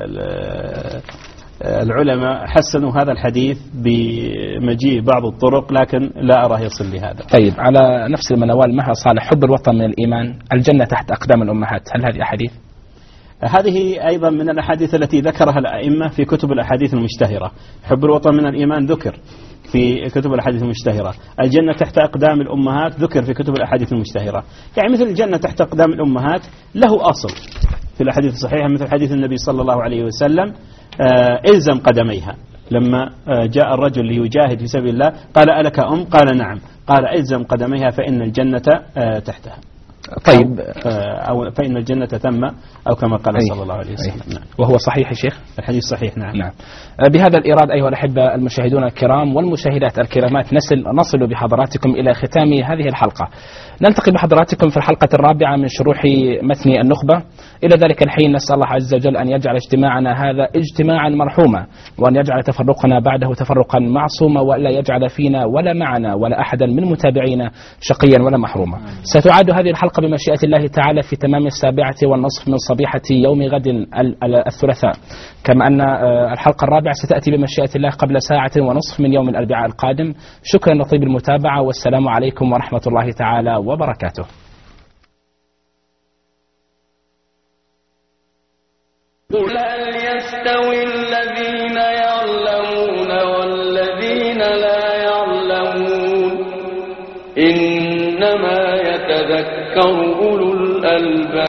العلماء حسنوا هذا الحديث بمجيء بعض الطرق، لكن لا أراه يصل لهذا. طيب، على نفس المنوال، مها صالح: حب الوطن من الإيمان، الجنة تحت أقدام الأمهات، هل هذه أحاديث؟ هذه أيضا من الأحاديث التي ذكرها الأئمة في كتب الأحاديث المشتهرة. حب الوطن من الإيمان ذكر في كتب الأحاديث المشتهرة. الجنة تحت أقدام الأمهات ذكر في كتب الأحاديث المشتهرة. يعني مثل الجنة تحت أقدام الأمهات له أصل في الأحاديث الصحيحة، مثل حديث النبي صلى الله عليه وسلم إلزم قدميها. لما جاء الرجل ليجاهد في سبيل الله قال ألك أم؟ قال نعم. قال إلزم قدميها فإن الجنة تحتها. طيب أو فإن الجنة ثم، أو كما قال صلى الله عليه وسلم. نعم. وهو صحيح يا شيخ؟ الحديث صحيح. نعم. نعم. بهذا الإيراد أيها الأحبة المشاهدون الكرام والمشاهدات الكرامات نصل نصل بحضراتكم إلى ختام هذه الحلقة. نلتقي بحضراتكم في الحلقة الرابعة من شروح متن النخبة. إلى ذلك الحين نسأل الله عز وجل أن يجعل اجتماعنا هذا اجتماعا مرحوما، وأن يجعل تفرقنا بعده تفرقا معصوما، وألا يجعل فينا ولا معنا ولا أحدا من متابعينا شقيا ولا محروما. ستعاد هذه الحلقة بمشيئة الله تعالى في تمام السابعة والنصف من صبيحة يوم غد الثلاثاء، كما أن الحلقة الرابعة ستأتي بمشيئة الله قبل ساعة ونصف من يوم الأربعاء القادم. شكرا لطيب المتابعة، والسلام عليكم ورحمة الله تعالى وبركاته. قل هل يستوي الذين يعلمون والذين لا يعلمون إنما يتذكر أولو الألباب.